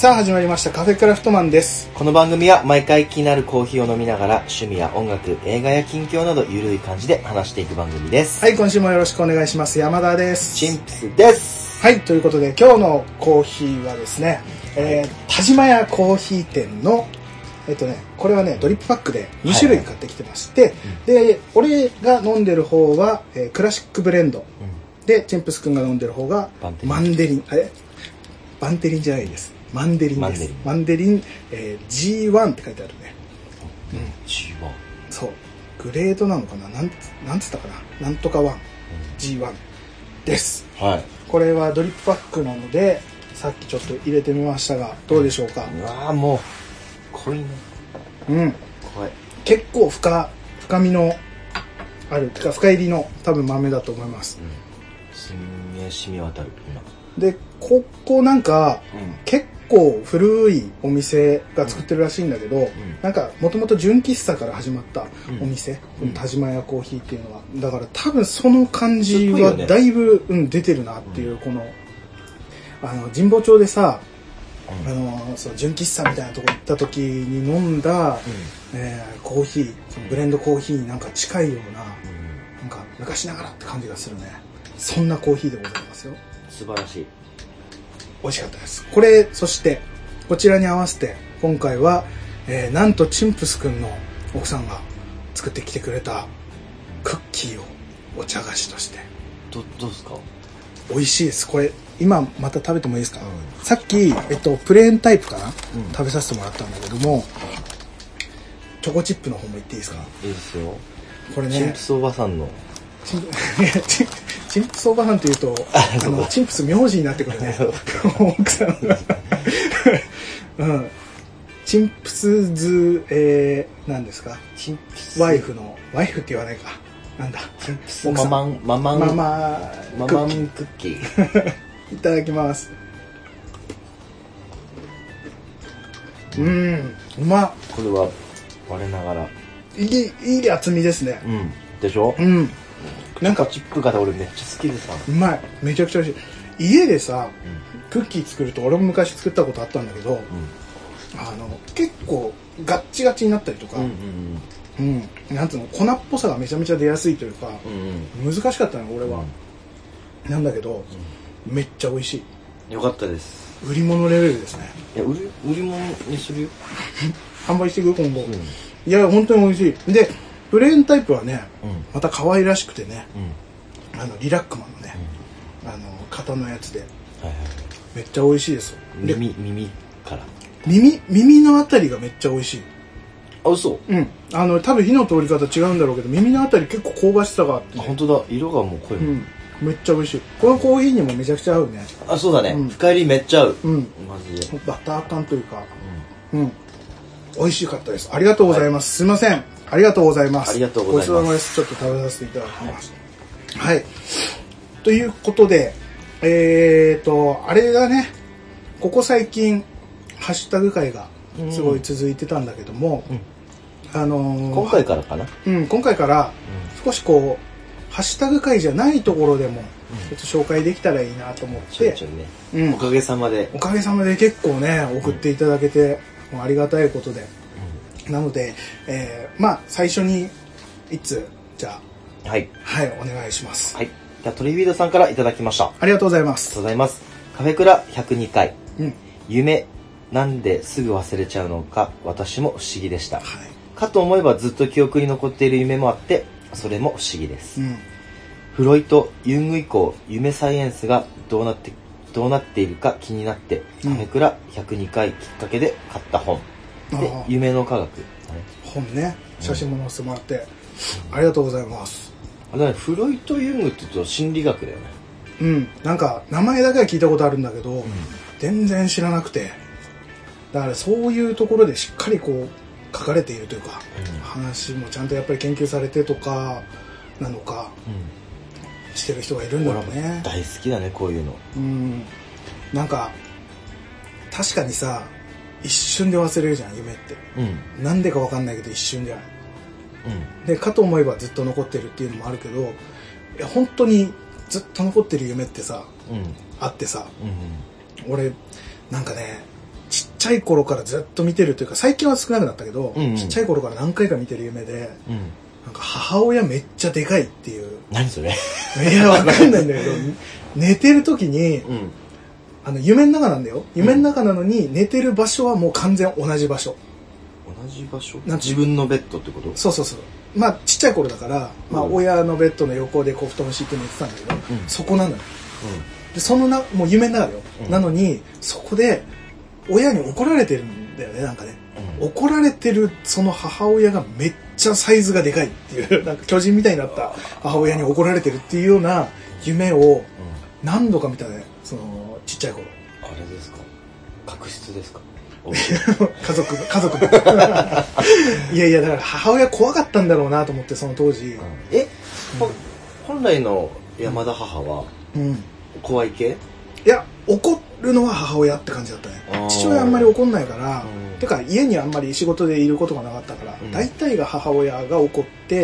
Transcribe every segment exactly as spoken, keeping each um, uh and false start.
さあ始まりましたカフェクラフトマンです。 この番組は毎回気になるコーヒーを飲みながら趣味や音楽、映画や近況などゆるい感じで話していく番組です。 はい、今週もよろしくお願いします。山田です。 チンプスです。 はい、ということで今日のコーヒーはですね、えー、田島屋コーヒー店のえっとね、これはねドリップパックでに種類買ってきてまして、はいはい、で俺が飲んでる方は、えー、クラシックブレンド、うん、でチンプスくんが飲んでる方がマンデリン、あれバンテリンじゃないです。マンデリンです。マンデリン、えー、ジーワン って書いてあるね。 うん、ジーワン。 そう。グレードなのかな、なん、なんつったかな、なんとかワン、うん、ジーワン です。はい。これはドリップパックなので、さっきちょっと入れてみましたが、どうでしょうか。 うん、うわーもう濃いね。 うん。 濃い。 結構深深みのある、てか深入りの多分豆だと思います。 うん。すんげえ染み渡る今。 でここなんか、うん、結構古いお店が作ってるらしいんだけど、うん、なんかもともと純喫茶から始まったお店、うん、田島屋コーヒーっていうのはだから多分その感じはだいぶ、うん、出てるなっていう、このあの神保町でさ、うん、あのそう純喫茶みたいなとこ行った時に飲んだ、うんえー、コーヒーそのブレンドコーヒーになんか近いような、うん、なんか昔ながらって感じがするね。そんなコーヒーでございますよ。 素晴らしい。 美味しかったです。これそしてこちらに合わせて今回は、えー、なんとチンプスくんの奥さんが作ってきてくれたクッキーをお茶菓子として。 どどうですか？ 美味しいです。これ今また食べてもいいですか？うん、さっきえっとプレーンタイプかな、うん、食べさせてもらったんだけども、チョコチップの方も言っていいですか？ いいですよ。これね、 チンプスおばさんのチンチンプスおばさんっていうとあのチンプス名字になってくるね奥さんがうん、チンプスズ、えー、何ですか？チンプスワイフのワイフって言わないか、なんだチンプスママンママンママママンクッキーいただきます。うん、うまっ。 これは我ながらいいいい厚みですね。 うんでしょ？ うん。 なんかチップが俺めっちゃ好きでさ。 うまい。めちゃくちゃ美味しい。家でさ、うん、クッキー作ると俺も昔作ったことあったんだけど、うん、あの結構ガッチガチになったりとか、うんうんうんうん、なんつうの粉っぽさがめちゃめちゃ出やすいというか、うんうん、難しかったの俺は、うん、なんだけど、うん、めっちゃ美味しい。よかったです。 売り物レベルですね。 いや売り売り物にするよ。 販売していく今後、うん、いや本当に美味しい。でプレーンタイプはね、うん、また可愛らしくてね、うん、あのリラックマンのね、うん、あの型のやつで、はいはい、めっちゃ美味しいですよ。 耳耳から耳耳のあたりがめっちゃ美味しい。 あ、嘘。 うん。あの多分火の通り方違うんだろうけど耳のあたり結構香ばしさがあって、ね、 あ本当だ。色がもう濃いもん、うん、 めっちゃ美味しい。このコーヒーにもめちゃくちゃ合うね。 あそうだね、うん、深入りめっちゃ合う、うん、マジでバター感というか、うん、うん、美味しかったです。ありがとうございます、はい、すいません、ありがとうございます。 ありがとうございます。 ごちそうさまです。ちょっと食べさせていただきます。はい。はい、ということで、えーと、あれがね、ここ最近、ハッシュタグ会がすごい続いてたんだけども、うん、あのー、 今回からかな、 うん、今回から少しこう、ハッシュタグ会じゃないところでも、ちょっと紹介できたらいいなと思って、 ちょいちょいね、うん、おかげさまで。 おかげさまで結構ね、送っていただけて、うん、ありがたいことで。なので、えー、まあ最初にいつじゃあはいはいお願いします。 はい。じゃあトリフィードさんからいただきました。 ありがとうございます。 ありがとうございます。カフェクラひゃくにかい、うん、夢なんですぐ忘れちゃうのか私も不思議でした、はい、かと思えばずっと記憶に残っている夢もあってそれも不思議です、うん、フロイト・ユング以降夢サイエンスがどうなってどうなっているか気になって、うん、カフェクラひゃくにかいきっかけで買った本で夢の科学、 本ね、写真も載せてもらって、うん、ありがとうございます。 あれフロイト・ユングって言うと心理学だよね。 うん、なんか名前だけは聞いたことあるんだけど、うん、全然知らなくて、だからそういうところでしっかりこう書かれているというか、うん、話もちゃんとやっぱり研究されてとかなのか、うん、してる人がいるんだろうね。 大好きだねこういうの。 うん、なんか確かにさ一瞬で忘れるじゃん夢って、うん、なんでか分かんないけど一瞬じゃない、うん、でかと思えばずっと残ってるっていうのもあるけど、いや本当にずっと残ってる夢ってさ、うん、あってさ、うん、俺なんかねちっちゃい頃からずっと見てるというか、最近は少なくなったけど、 うんうん、 ちっちゃい頃から何回か見てる夢で、うん、なんか母親めっちゃでかいっていう。 何それ？ いや、わかんないんだけど、寝てる時に、うん、あの夢の中なんだよ。夢の中なのに寝てる場所はもう完全同じ場所。 同じ場所？自分のベッドってこと？ そうそうそう。まあちっちゃい頃だから、まあ親のベッドの横でこう布団敷いて寝てたんだけど、うん、そこなのよ。うん、でそのなもう夢の中だよ。うん、なのにそこで親に怒られてるんだよね、なんかね。うん、怒られてるその母親がめっちゃサイズがでかいっていう、なんか巨人みたいになった母親に怒られてるっていうような夢を何度か見たね、そのちっちゃい頃。 あれですか？確執ですか？ 家族家族いやいや、だから母親怖かったんだろうなと思って、その当時。うん、 え、うん、本来の山田母は、うん、怖い系？ いや、怒るのは母親って感じだったね。父親あんまり怒んないから、うん、てか家にあんまり仕事でいることがなかったから、うん、大体が母親が怒って、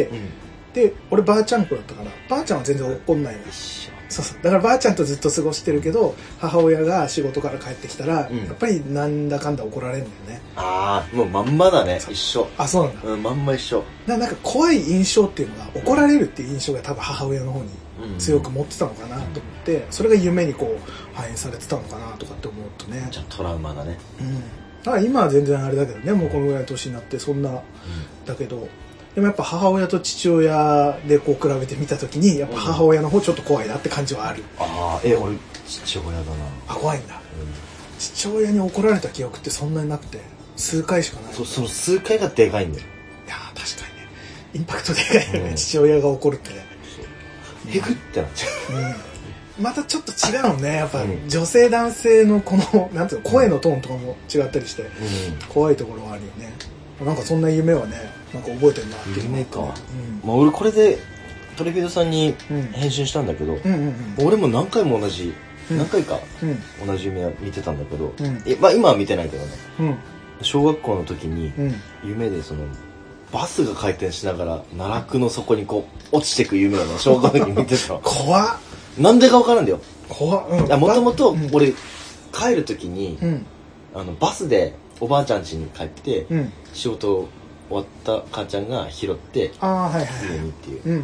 うん、で俺ばあちゃん子だったから、ばあちゃんは全然怒んないの。そうそう、だからばあちゃんとずっと過ごしてるけど、母親が仕事から帰ってきたら、うん、やっぱりなんだかんだ怒られるんだよね。 ああ、もうまんまだね、一緒。 あ、そうなんだ。 うん、まんま一緒。 だからなんか怖い印象っていうのが、怒られるっていう印象が多分母親の方に強く持ってたのかなと思って、うん、それが夢にこう反映されてたのかなとかって思うとね。 じゃあトラウマだね。 うん。だから今は全然あれだけどね、もうこのぐらいの年になってそんな、うん、だけど。でもやっぱ母親と父親でこう比べてみたときに、やっぱ母親の方ちょっと怖いなって感じはある。 うん、ああ、え、俺父親だな。 あ、怖いんだ。うん、父親に怒られた記憶ってそんなになくて、数回しかない。 そ, その数回がでかいんだよ。 いや確かにね、インパクトでかいよね、うん、父親が怒るってね。 へぐってなっちゃう。 うん、またちょっと違うね、やっぱ、うん、女性男性のこのなんていうの、声のトーンとかも違ったりして、うん、怖いところはあるよね。なんかそんな夢はね、なんか覚えてるなっていう。 夢か。うん、まあ俺これでトレフィードさんに返信したんだけど、うんうんうんうん、俺も何回も同じ、うん、何回か同じ夢を見てたんだけど、うん、えまあ今は見てないけどね、うん、小学校の時に夢でそのバスが回転しながら奈落の底にこう落ちてく夢をね、小学校の時に見てた。 怖っ。 なんでか分からんだよ。 怖っ。 もともと俺帰る時に、うん、あのバスでおばあちゃん家に帰って、うん、仕事終わった母ちゃんが拾って家にっていう、うんうん、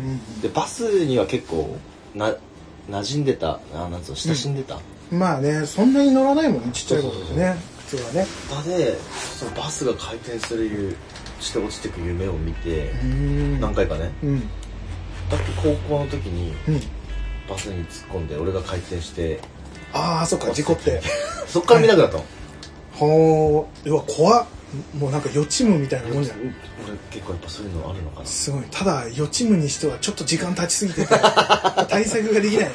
でバスには結構な馴染んでた、あ、なんつうの、親しんでた、 うん、まあね、そんなに乗らないもんね、ちっちゃい頃ってね、普通はね。 だでそのバスが回転するして落ちてく夢を見て何回かね、うん、だって高校の時に、うん、バスに突っ込んで俺が回転して、 ああそっか、事故ってそっから見なくなったの。 ほー、うわ怖っ。もうなんか予知夢みたいなもんじゃん。 俺結構やっぱそういうのあるのかな。 すごい。ただ予知夢にしてはちょっと時間経ちすぎてて対策ができないね。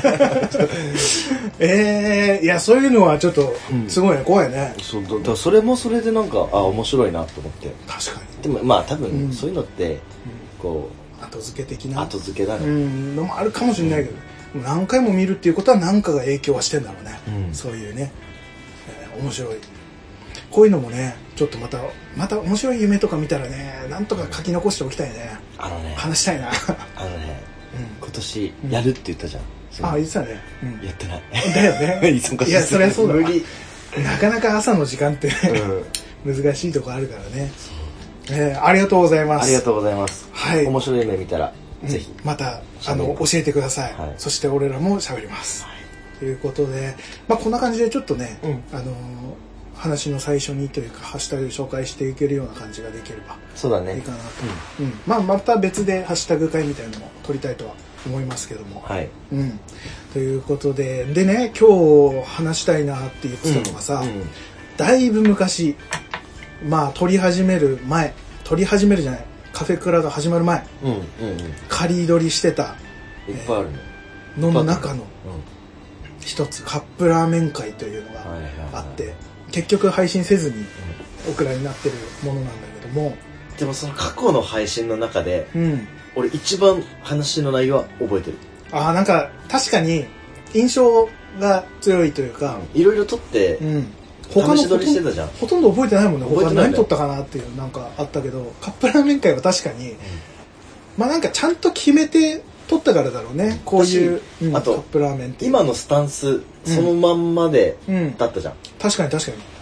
えー、いやそういうのはちょっとすごいね、うん、怖いね。 そうだからそれもそれでなんかあ面白いなと思って。 確かに。 でもまあ多分そういうのって、うん、こう後付け的な後付けだね。 うんのもあるかもしれないけど、うん、何回も見るっていうことは何かが影響はしてんだろうね。うん、そういうね、えー、面白い。こういうのもね、ちょっとまたまた面白い夢とか見たらね、なんとか書き残しておきたいね。 あのね、 話したいな。 あのね、うん、今年やるって言ったじゃん。 うん、ああ言ってたね。 うん、やってない。 だよね。 忙しい。 いやそりゃそうだ。無理。なかなか朝の時間って、ね、うん、難しいとこあるからね。えー、ありがとうございます。 ありがとうございます。はい。面白い夢見たら、うん、ぜひまたあの教えてください。はい、そして俺らも喋ります。はい、ということで、まあこんな感じでちょっとね、うん、あのー。話の最初にというかハッシュタグ紹介していけるような感じができればそうだねいいかなと、うんうん、まあまた別でハッシュタグ会みたいなのも取りたいとは思いますけども、はい、うん、ということででね、今日話したいなって言ってたのがさ、うんうん、だいぶ昔、まあ撮り始める前撮り始めるじゃないカフェクラが始まる前、うんうんうん、仮撮りしてたいっぱいあるね、 えー、の中の一つカップラーメン会というのがあって、はいはいはい、結局配信せずにオクラになってるものなんだけども、 でもその過去の配信の中で、うん、俺一番話の内容は覚えてる。 ああ、なんか確かに印象が強いというか、 いろいろ撮って、うん、他の試し撮りしてたじゃん。 ほとんど覚えてないもんね。他何撮ったかなっていうなんかあったけど、カップラーメン会は確かに、うん、まあなんかちゃんと決めて撮ったからだろうね。こういう、うん、 あとカップラーメンって今のスタンスそのまんまでだったじゃん。 うん、確かに確かに。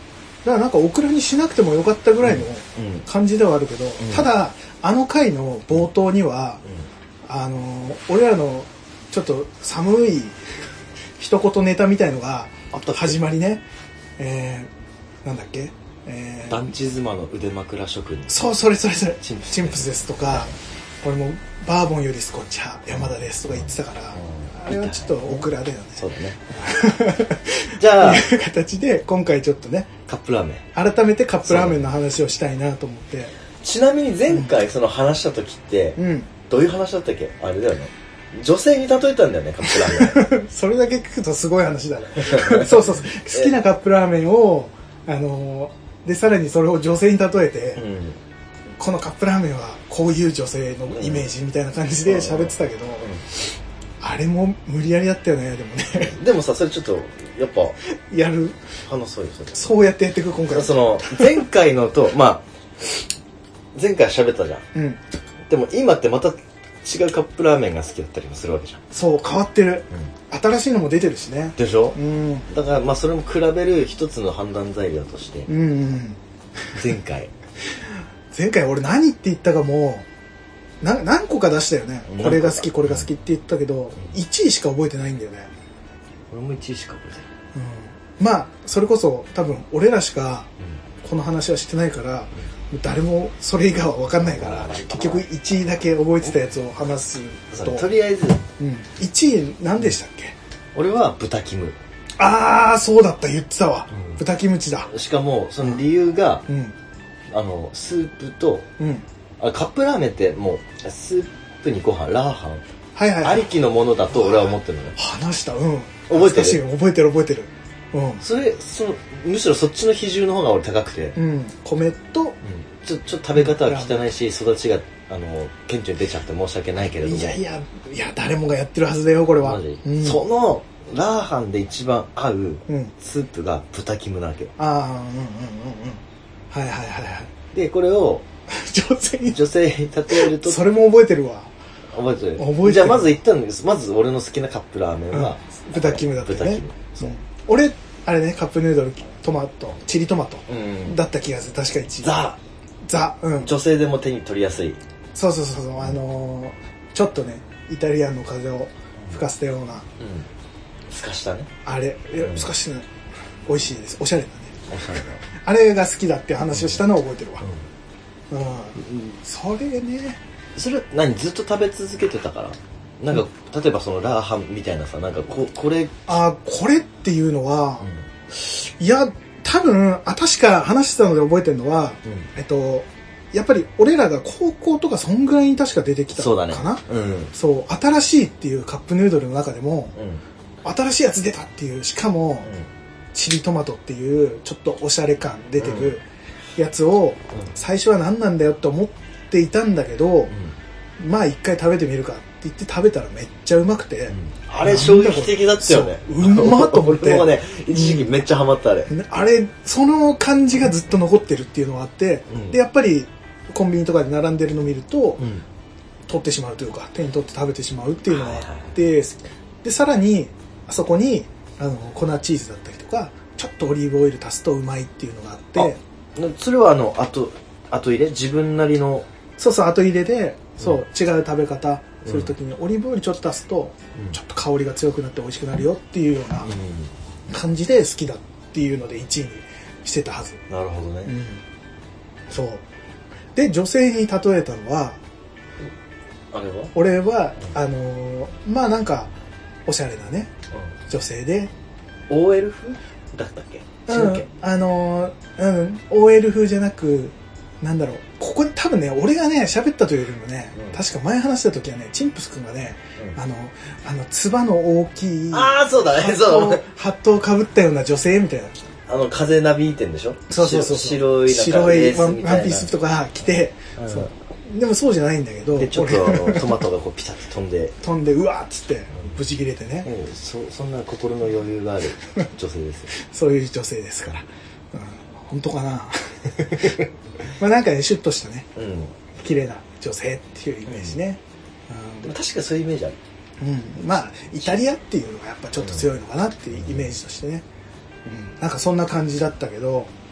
からなんかオクラにしなくてもよかったぐらいの感じではあるけど、うん、ただあの回の冒頭には、うん、あの俺らのちょっと寒い一言ネタみたいのが始まりね、えー、なんだっけ、えー、 団地妻の腕枕職人、 そうそれそれそれチンプス、チンプスですとか、これもバーボンよりスコッチ派山田ですとか言ってたから、うん、あれはちょっとオクラだよね。 そうだねじゃあという形で今回ちょっとねカップラーメン改めてカップラーメンの話をしたいなと思って。 ちなみに前回その話した時って、うん、どういう話だったっけ。あれだよね、女性に例えたんだよね、カップラーメンそれだけ聞くとすごい話だねそうそうそう、好きなカップラーメンをあのでさらにそれを女性に例えて、うん、このカップラーメンはこういう女性のイメージみたいな感じで喋ってたけど、うんうん、あれも無理やりだったよね。でもねでもさ、それちょっとやっぱやる話そうよ。それそうやってやっていく今回。 その前回のとまあ前回喋ったじゃん、うん、でも今ってまた違うカップラーメンが好きだったりもするわけじゃん。 そう変わってる、うん、新しいのも出てるしね。 でしょ、うん、だからまあそれも比べる一つの判断材料として、うんうん、前回前回俺何って言ったかもうな何個か出したよね。これが好きこれが好きって言ったけど、うん、いちいしか覚えてないんだよね。 俺もいちいしか覚えてない、 うん、まあそれこそ多分俺らしかこの話はしてないから、うん、誰もそれ以外は分かんないから、結局いちいだけ覚えてたやつを話すと、 とりあえず、 うん、いちい何でしたっけ。 俺は豚キム。 ああそうだった言ってたわ、うん、豚キムチだ。 しかもその理由が、うん、あのスープと、うん、あカップラーメンってもうスープにご飯ラーハン、はいはいはい、ありきのものだと俺は思ってるのね。 話したうん覚えてる覚えてる覚えてる、うん、 それそのむしろそっちの比重の方が俺高くて、 うん、米と、うん、 ちょっと食べ方は汚いし、育ちがあの顕著に出ちゃって申し訳ないけれども、 いやいやいや誰もがやってるはずだよこれは。マジ、 うん、そのラーハンで一番合うスープが豚キムなわけよ。 ああうんうんうんうんはいはいはいはい。 でこれを女性に女性に例えるとそれも覚えてるわ。 覚えてる。覚えてる。じゃあまず言ったんですまず俺の好きなカップラーメンは、 うん、豚キムだったね。 豚キムそう、うん、 俺あれねカップヌードルトマトチリトマトだった気がする。確かいちいザザ、うん、 女性でも手に取りやすい。 そうそうそうそうあのー、ちょっとねイタリアンの風を吹かせたような、うん、 透かしたねあれいや透かしてない、美味しいです。おしゃれだね。 おしゃれだあれが好きだっていう話をしたのを覚えてるわ。うん、うんうん、それねそれ何ずっと食べ続けてたからなんか、うん、例えばそのラーハンみたいなさなんかここれあこれっていうのは、うん、いや多分あ確か話してたので覚えてるのは、うん、えっとやっぱり俺らが高校とかそんぐらいに確か出てきたかな。そうだね、うん、そう新しいっていうカップヌードルの中でも、うん、新しいやつ出たっていうしかも、うん、チリトマトっていうちょっとおしゃれ感出てるやつを、うん、最初は何なんだよって思っていたんだけど、うん、まあ一回食べてみるかって言って食べたらめっちゃうまくて、うん、 あれ衝撃的だったよね。 うまっと思って。 俺もね一時期めっちゃハマったあれ、 うん、あれその感じがずっと残ってるっていうのがあって、うん、でやっぱりコンビニとかで並んでるのを見ると、うん、取ってしまうというか手に取って食べてしまうっていうのがあって、はいはい、でさらにあそこにあの粉チーズだったりとかちょっとオリーブオイル足すとうまいっていうのがあってそれはあの後後入れ自分なりのそうそう後入れでそう、うん、違う食べ方するときにオリーブオイルちょっと足すと、うん、ちょっと香りが強くなって美味しくなるよっていうような感じで好きだっていうのでいちいにしてたはず。 なるほどね、うん、 そうで女性に例えたのはあれは俺は、うん、あのー、まあなんかおしゃれなね、うん、女性でオーエル 風だったっけ、 うん、あのー、うん オーエル 風じゃなくなんだろうここに多分ね俺がね喋ったというよりもね、うん、確か前話した時はねチンプスくんがね、うん、あのあのつばの大きいああそうだねそうだねハットをかぶったような女性みたいなあの風なびいてんでしょ。 そうそうそう白い白いワンピースとか着て、うん、そうでもそうじゃないんだけどでちょっとあのトマトがこうピタッと飛んで飛んでうわっつってブチ切れてね、 うん、そ, そんな心の余裕がある女性ですよそういう女性ですから、うん、本当かなまあなんかねシュッとしたね、うん、綺麗な女性っていうイメージね、 うん、でも確かそういうイメージある、 うん、まあイタリアっていうのがやっぱちょっと強いのかなっていうイメージとしてね、うん、なんかそんな感じだったけど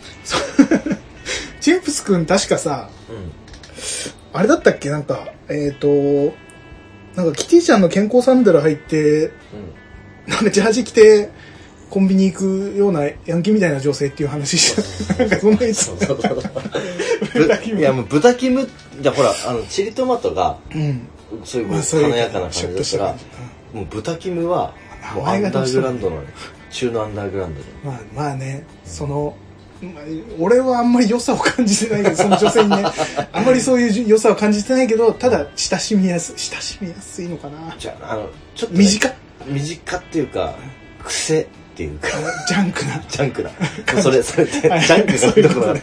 チンプスくん確かさ、うん、あれだったっけなんか、えっ、ー、と、なんかキティちゃんの健康サンダル履いて、うん、なんかジャージ着て、コンビニ行くようなヤンキーみたいな女性っていう話した。なんかそんなやつ。 いやもう豚キム、いやほら、あの、チリトマトが、うん、そういう華やかな感じだったら、もう豚キムは、もうアンダーグラウンドの、中のアンダーグラウンドで。 まあまあね、その、まあ、俺はあんまり良さを感じてないけど、その女性にね、あんまりそういう良さを感じてないけど、ただ親しみやすい、親しみやすいのかな。 じゃあ、あの、ちょっと、ね、 短短っていうか、癖っていうか、 ジャンクな。 ジャンクな。それ、それって、ジャンクなところだった。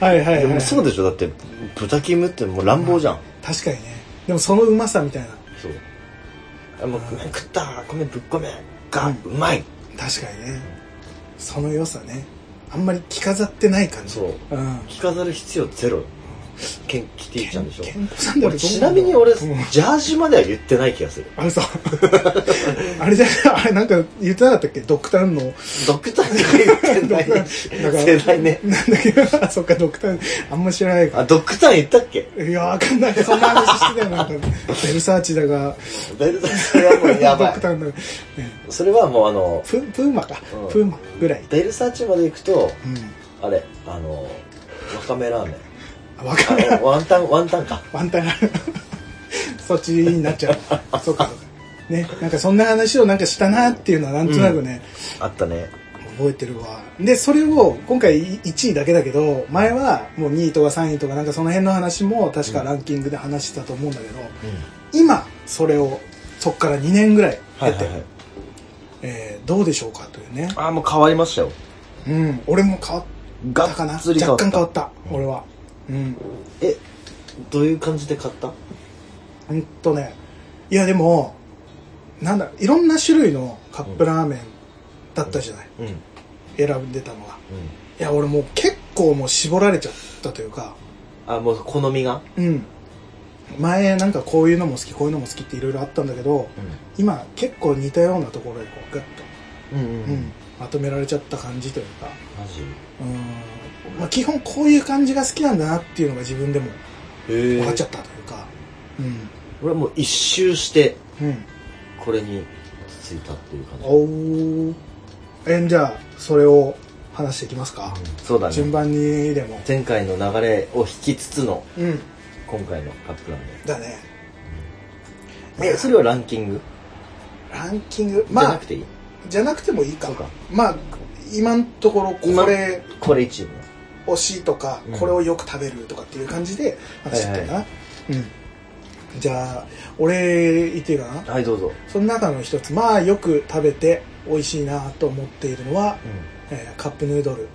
はいはいはい。でもそうでしょ、だって、豚キムってもう乱暴じゃん。 確かにね。でもそのうまさみたいな。 そう。あ、もう米食った、米ぶっこめがうまい。 確かにね。その良さね。あんまり着飾ってない感じ。 そう。うん、着飾る必要ゼロ。ケンキティちゃんでしょ。 俺ちなみに俺、うん、ジャージまでは言ってない気がする。 あれさ、あれじゃあれなんか言ってなかったっけドクターンの。 ドクターンが言ってない。世代ね。 なんだけど、あ、そっか、ドクターン、あんま知らないから。 あ、ドクターン言ったっけいや、わかんない。そんな話してたよ。なんか、ベルサーチだが。 ベルサーチはもうやばい。 ドクターンの、ね。 それはもうあの、 ププーマか。うん、プーマぐらい。 ベルサーチまで行くと、うん、あれ、あの、わかめラーメン。 わかめワンタン、ワンタンか。 ワンタンそっちになっちゃう。そうか。ね、なんかそんな話をなんかしたなっていうのはなんとなくね、 うん、あったね。 覚えてるわ。で、それを今回いちいだけだけど、前はもうにいとかさんいとかなんかその辺の話も確かランキングで話してたと思うんだけど、うん、今それをそっからにねんぐらい経って、はいはいはい、えー、どうでしょうかというね。 ああ、もう変わりましたよ。 うん、俺も変わったかな。若干変わった、うん、俺は。うん、 え、どういう感じで買った？ うんとね、いやでもなんだいろんな種類のカップラーメンだったじゃない、うんうん、選んでたのが、うん、いや俺もう結構もう絞られちゃったというか、 あ、もう好みが、 うん、前なんかこういうのも好きこういうのも好きっていろいろあったんだけど、うん、今結構似たようなところでこうガッと、うんうんうんうん、まとめられちゃった感じというか、 マジ？ うん、まあ、基本こういう感じが好きなんだなっていうのが自分でも分かっちゃったというか、うん、 俺はもう一周してこれについたっていう感じ、 うん、おえじゃあそれを話していきますか、 うん、そうだね、 順番にでも前回の流れを引きつつの、うん、今回のカップラーメンだね、 うん、えそれはランキングランキング、まあ、 じゃなくていいじゃなくてもいいか、 そうか、 まあ今のところこれこれいちい推しとか、うん、これをよく食べるとかっていう感じで話してたかな、はいはい、うん、じゃあ俺言っていいかな。 はいどうぞ。 その中の一つ、まあよく食べて美味しいなと思っているのは、うん、えー、カップヌードル、うん、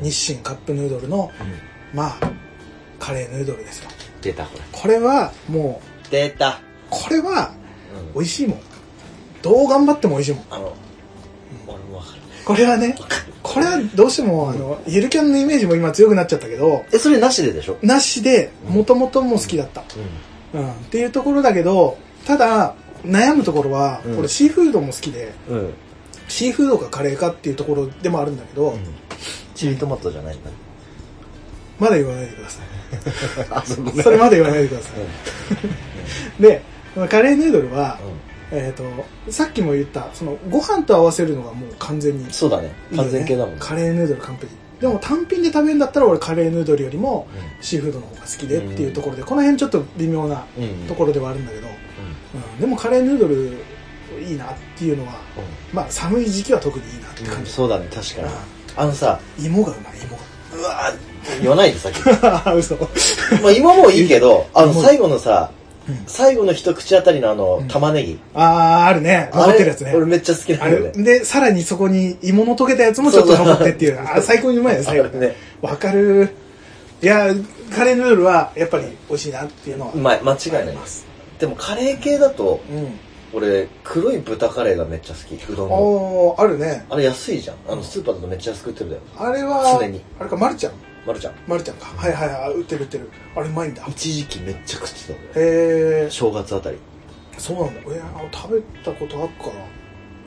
日清カップヌードルの、うん、まあカレーヌードルですよ。 出たこれ。 これはもう出た。 これは美味しいもん、どう頑張っても美味しいもん。あの、うん、 俺も分かる。これはね、これはどうしても、うん、あのゆるキャンのイメージも今強くなっちゃったけど、 えそれなしででしょ。 なしでもともとも好きだった、うんうんうん、っていうところだけど、ただ悩むところは、うん、俺シーフードも好きで、うん、シーフードかカレーかっていうところでもあるんだけど、うん、 チリトマトじゃないんだ、 まだ言わないでくださいあ そ, それまだ言わないでください、うん、でカレーヌードルは、うん、えー、とさっきも言ったそのご飯と合わせるのがもう完全にいい、ね、 そうだね、完全系だもんね。 カレーヌードル完璧でも単品で食べるんだったら俺カレーヌードルよりもシーフードの方が好きでっていうところで、うん、この辺ちょっと微妙なところではあるんだけど、うんうん、でもカレーヌードルいいなっていうのは、うん、まあ寒い時期は特にいいなって感じ、うん、 そうだね、確かに、うん、あのさ芋がうまい、芋がうわ言わないでさっき嘘まあ芋もいいけど、あの最後のさ、うん、最後の一口あたりのあの、うん、玉ねぎ、 あああるね、残ってるやつね。 俺めっちゃ好きなんだよね。 でさらにそこに芋の溶けたやつもちょっと残ってっていうあ最高にうまいよ最後ね。わかる。いやカレーヌードルはやっぱり美味しいなっていうのはうまい、間違いないです。でもカレー系だと、うん、俺黒い豚カレーがめっちゃ好き。うどんのおあるね。 あれ安いじゃん、あのスーパーだとめっちゃ安く売ってるだよ。 あれは常にあれか、まるちゃんまるちゃんまるちゃんか、うん、はいはいはい、売ってる売ってる。あれうまいんだ。 一時期めっちゃ食ってた俺。へえ。 正月あたり。 そうなんだ。いや食べたことあるかな。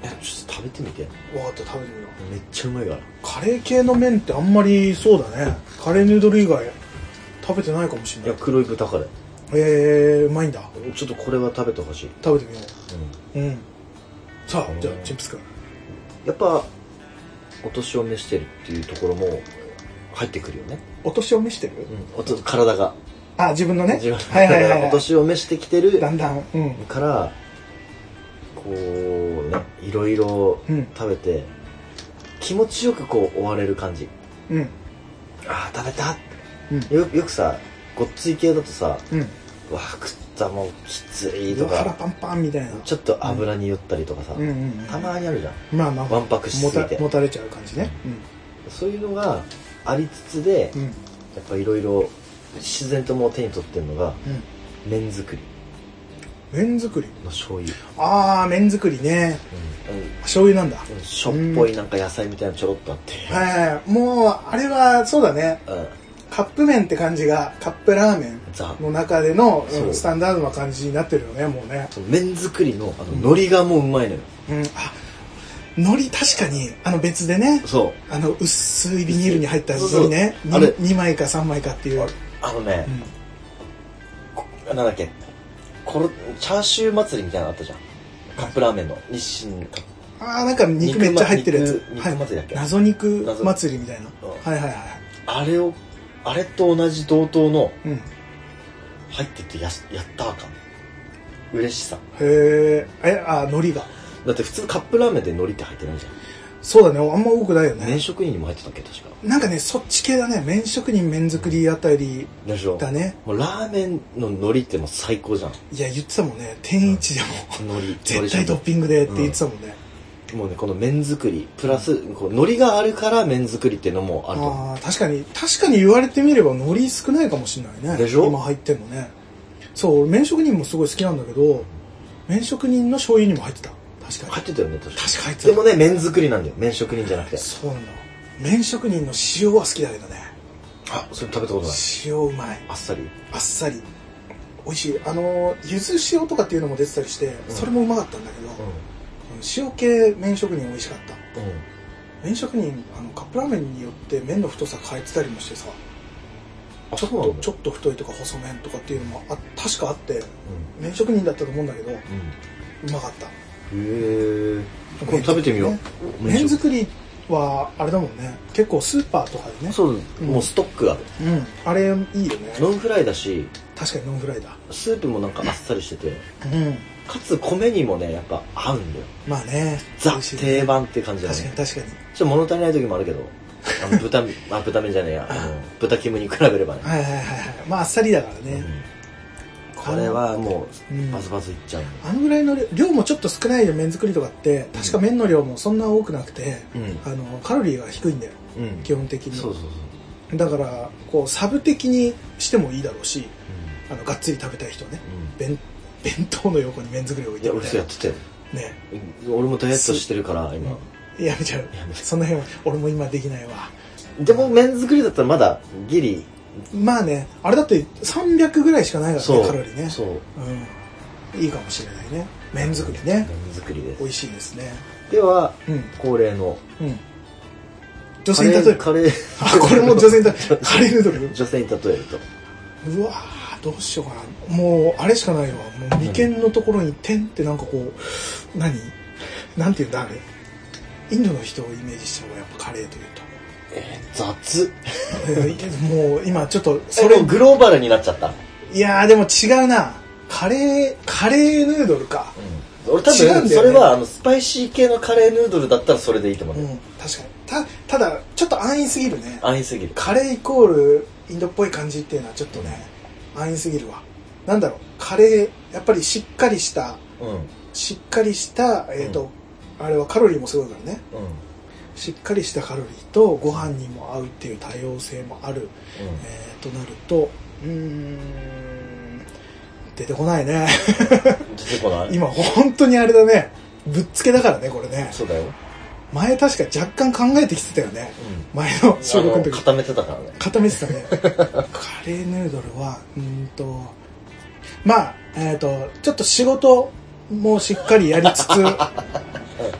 え、ちょっと食べてみて。 分かった、食べてみよめっちゃうまいから。 カレー系の麺ってあんまりそうだね。カレーヌードル以外食べてないかもしれない。 いや、黒い豚カレー。 えー、うまいんだ。 ちょっとこれは食べてほしい。 食べてみよう。うん。うん。さあ、 うんじゃあ、チンプス君。 やっぱ、お年を召してるっていうところも入ってくるよね。 お年を召してる？ うん。おと体が。 あ、自分のね。 自分のはいはいはい、はい。 お年を召してきてる。 だんだん。うん。 から、こうね、いろいろ食べて、うん、気持ちよくこう終われる感じ。うん。ああ、食べた、うん、よ, よくさ、ごっつい系だとさ、うん、わあ、食ったもうきついとか。 腹パンパンみたいな。 ちょっと油に寄ったりとかさ、うんうんうんうん、たまにあるじゃん。まあまあ、まあ、わんぱくしすぎて。 もたれちゃう感じね。うん。 そういうのがありつつで、うん、やっぱいろいろ自然ともう手に取ってるのが、うん、麺作り。 麺作りの醤油。 ああ、麺作りね、うんうん、醤油なんだ。 しょっぽいなんか野菜みたいなちょろっとあって、 うん、はいはい、もうあれはそうだね、うん、カップ麺って感じがカップラーメンの中での、うん、スタンダードな感じになってるよね、もうね。 麺作りのあの海苔がもううまいのよ、 うんうん、あ、海苔確かにあの別でね、そうあの薄いビニールに入った海苔ね、あれにまいかさんまいかっていう、 あのね、うん、なんだっけ、これチャーシュー祭りみたいなのあったじゃん、カップラーメンの日清カップ、 ああ、なんか肉めっちゃ入ってるやつ、 肉祭りだっけ、 はい、謎肉祭りみたいな、うん、はいはいはい、 あれをあれと同じ同等の、うん、入ってて や, やったーか嬉しさ。 へえ、え、あ、海苔がだって普通カップラーメンで海苔って入ってないじゃん。 そうだね、あんま多くないよね。 麺職人にも入ってたっけ、確か。 なんかね、そっち系だね、麺職人麺作りあたりだね。 もうラーメンの海苔ってもう最高じゃん。 いや、言ってたもんね、天一でも、うん、海苔絶対トッピングでって言ってたもんね、 うん、もうね、この麺作りプラスこう海苔があるから麺作りっていうのもあると思う。 あ、確かに確かに言われてみれば海苔少ないかもしれないね。 でしょ、 今入ってんのね。そう、麺職人もすごい好きなんだけど、麺職人の醤油にも入ってた。確かに入ってたよね、確かに。 確か入ってた。 でもね、麺作りなんだよ、麺職人じゃなくて。 そうなんだ。麺職人の塩は好きだけどね。 あ、それ食べたことない。 塩うまい。 あっさり。あっさり。美味しい。あの柚子塩とかっていうのも出てたりして、うん、それもうまかったんだけど、うん、塩系麺職人美味しかった。うん、麺職人あのカップラーメンによって麺の太さ変えてたりもしてさ。ちょっとちょっと太いとか細麺とかっていうのもあ確かあって、うん、麺職人だったと思うんだけど、うん、うまかった。へえ。これ食べてみよう。ね、 麺作りはあれだもんね。結構スーパーとかでね。 そう、うん、もうストックある。 うん。あれいいよね。 ノンフライだし。 確かにノンフライだ。 スープもなんかあっさりしてて。うん。かつ米にもねやっぱ合うんだよ。 まあね。 ザ定番って感じだね。 確かに確かに。 ちょっと物足りない時もあるけど。あの豚あ豚麺じゃねえや。あの豚キムに比べればね。 はいはいはいはい。まああっさりだからね。 うんこれはもうバズバズいっちゃう、 うん、あのぐらいの量もちょっと少ないよ麺作りとかって確か麺の量もそんな多くなくて、うん、あのカロリーが低いんだよ、うん、基本的に。そうそうそうだからこうサブ的にしてもいいだろうし、うん、あのがっつり食べたい人はね、うん、弁, 弁当の横に麺作りを置いていや俺そうやってたよね。俺もダイエットしてるから今、 うん、やめちゃう。その辺は俺も今できないわ。 でも麺作りだったらまだギリまあね、あれだってさんびゃくぐらいしかないからね、カロリーね。 そう、 うん、いいかもしれないね。麺作りね。 麺作りです。 美味しいですね。 では、うん、恒例の、うん、 女性に例える。 カレーあ、これも女性に例える。カレーヌードル。 女性に例えると。 うわー、どうしようかな。もうあれしかないわ。もう眉間のところに点ってなんかこう何？なんていうんだあれ。インドの人をイメージした方がやっぱカレーというと。 えー、雑もう今ちょっとそれグローバルになっちゃった。 いやーでも違うな。カレーカレーヌードルか、 うん、俺多分、ね、それはあのスパイシー系のカレーヌードルだったらそれでいいと思う、ね、うん、確かに。たただちょっと安易すぎるね。 安易すぎる。 カレーイコールインドっぽい感じっていうのはちょっとね、うん、安易すぎるわ。なんだろう、カレーやっぱりしっかりした、うん、しっかりしたえっ、ー、と、うん、あれはカロリーもすごいからね、うんしっかりしたカロリーとご飯にも合うっていう多様性もある、うん、えー、となるとうーん出てこないね出てこない。 今本当にあれだね、ぶっつけだからねこれね。 そうだよ。 前確か若干考えてきてたよね、うん、前の収録の時固めてたからね。 固めてたねカレーヌードルはうんとまあえっ、ー、とちょっと仕事もしっかりやりつつ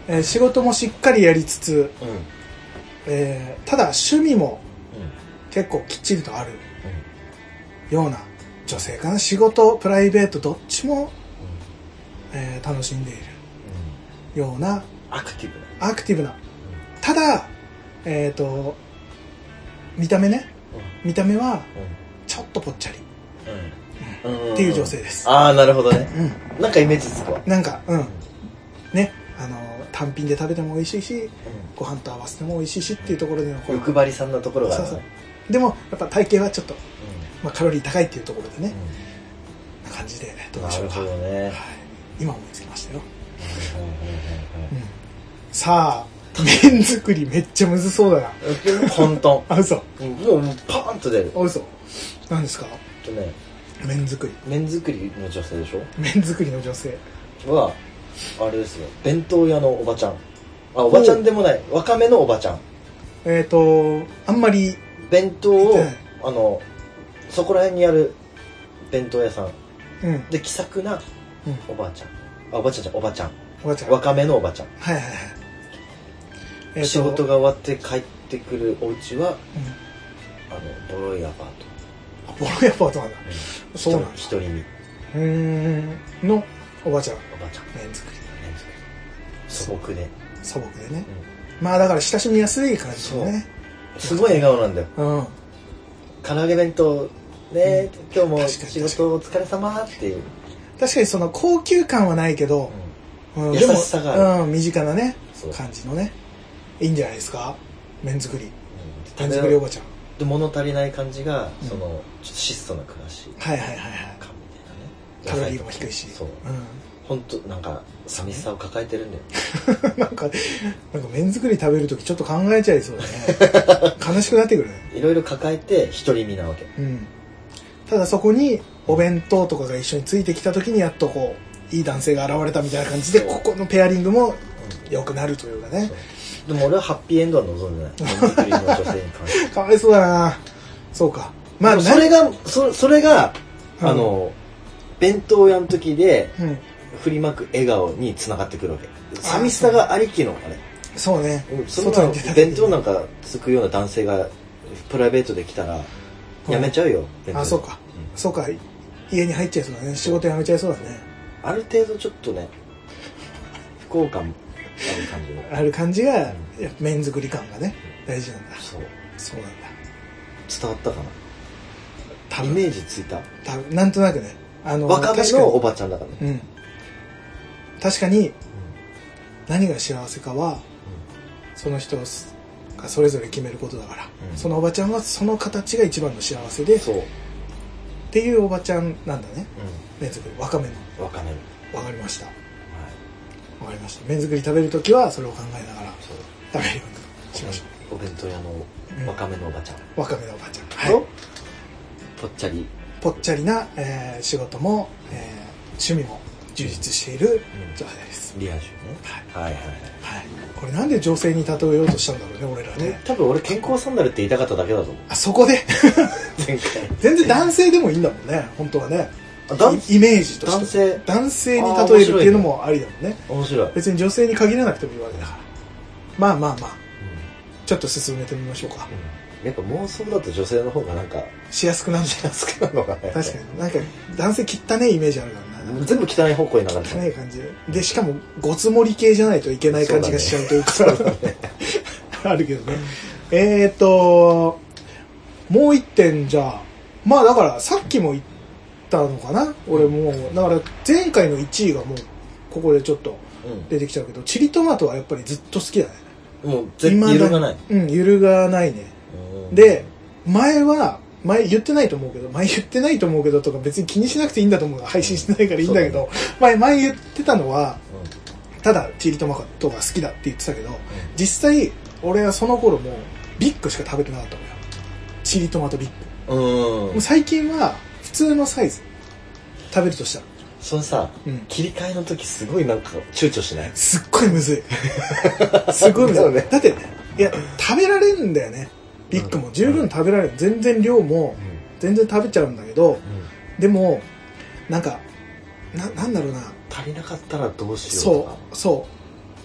えー、仕事もしっかりやりつつ、 うんえー、ただ趣味も結構きっちりとあるような女性かな。仕事プライベートどっちも、うんえー、楽しんでいるようなアクティブなアクティブな、うん、ただえっ、ー、と見た目ね、うん、見た目はちょっとぽっちゃり、うんうん、っていう女性です。 ああなるほどね、うん、なんかイメージつくわ。 なんかうんねあの単品で食べても美味しいし、うん、ご飯と合わせても美味しいしっていうところでの欲張りさんなところがある。 そうそうでもやっぱ体型はちょっと、うんまあ、カロリー高いっていうところでね、うん、な感じでどうでしょうか。 なるほどね、はい、 今思いつきましたよ、うん、さあ麺作りめっちゃむずそうだな簡単あ嘘もうパーンと出る。 あ嘘何ですか。 とね麺作り麺作りの女性でしょ。 麺作りの女性はあれですよ弁当屋のおばちゃん。あおばちゃんでもないわかめのおばちゃん。 えっ、ー、とあんまり弁当をあのそこら辺にある弁当屋さん、うん、で気さくなおばあちゃん、うん、あおばあちゃんじゃんおばちゃんおばちゃんわかめのおばちゃん。 はいはいはい、 えー、仕事が終わって帰ってくるお家は、うん、あのボロいアパート。 あボロいアパートなんだ、うん、そうなんだ。 一人身うーんのおばちゃんおばちゃん麺作り麺作り素朴で素朴でね、うん、まあだから親しみやすい感じだね。 すごい笑顔なんだよ、うん、唐揚げ弁当ね、うん、今日も仕事お疲れ様っていう。 確かにその高級感はないけど、 うんうん、優しさがある、 うん、身近なね感じのねいいんじゃないですか麺作り、うん、麺作りおばちゃんで物足りない感じが、うん、そのちょっと質素な暮らしはいはいはいはい感みたいなね。カロリーも低いしそう、うん、本当なんか寂しさを抱えてるんだよなんかなんか麺作り食べるときちょっと考えちゃいそうだね悲しくなってくるね。 いろいろ抱えて独り身なわけ、 うん、ただそこにお弁当とかが一緒についてきたときにやっとこういい男性が現れたみたいな感じでここのペアリングも良くなるというかね、 うん、でも俺はハッピーエンドは望んでない麺作りの女性に関してかわいそうだな。そうかまあそれがそそれが、うん、あの弁当屋の時で、うん振りまく笑顔につながってくるわけ。寂しさがありきのあれ。 そうね。 そんな弁当なんかつくような男性がプライベートで来たらやめちゃうよ。 うん、あそうか、うん、そうか家に入っちゃいそうだね。仕事辞めちゃいそうだね。 ある程度ちょっとね不幸感ある感じのある感じが、うん、やっぱ麺作り感がね大事なんだ。 そうそうなんだ。 伝わったかな。多分イメージついた。 多分なんとなくねあの若めのおばちゃんだからね。 うん確かに何が幸せかはその人がそれぞれ決めることだから、うん、そのおばちゃんはその形が一番の幸せでっていうおばちゃんなんだね、うん、麺作り若めの若めの分かりました、はい、分かりました。麺作り食べるときはそれを考えながら食べるようにしましょう。 お弁当屋の若めのおばちゃん、うん、 若めのおばちゃん、はい、 ぽっちゃりぽっちゃりな、えー、仕事も、えー、趣味も充実している女性です、 うん、リア充ね、はい、はいはいはい、 はい、これなんで女性に例えようとしたんだろうね俺らね。 多分俺健康サンダルって言いたかっただけだと思う。 あそこで前回全然男性でもいいんだもんね本当はね。イメージとして男性男性に例えるっていうのもありだもんね。 面白い。 別に女性に限らなくてもいいわけだから。まあまあまあ、うん、ちょっと進めてみましょうか、 うん、やっぱ妄想だと女性の方がなんかしやすくなるんじゃないですか。確かになんか男性汚いイメージあるからな。 全部汚い方向に流れてる。汚い感じでしかもごつ盛り系じゃないといけない感じがしちゃうというか、ね、あるけどね。えーっともう一点じゃあまあだからさっきも言ったのかな俺もうだから前回のいちいがもうここでちょっと出てきちゃうけど、うん、チリトマトはやっぱりずっと好きだね。 もう全然揺るがない。 うん揺るがないね。で前は前言ってないと思うけど前言ってないと思うけどとか別に気にしなくていいんだと思う配信してないからいいんだけど、うんね、前前言ってたのは、うん、ただチリトマトが好きだって言ってたけど、うん、実際俺はその頃もうビッグしか食べてなかったのよ。チリトマトビッグ。うんもう最近は普通のサイズ食べるとしたらそのさ、うん、切り替えの時すごいなんか躊躇しない？ すっごいむずいすっごいむずい、ね、だっていや食べられるんだよね。ビッグも十分食べられる、うん、全然量も全然食べちゃうんだけど、うん、でもなんか な, なんだろうな足りなかったらどうしようとかそうそう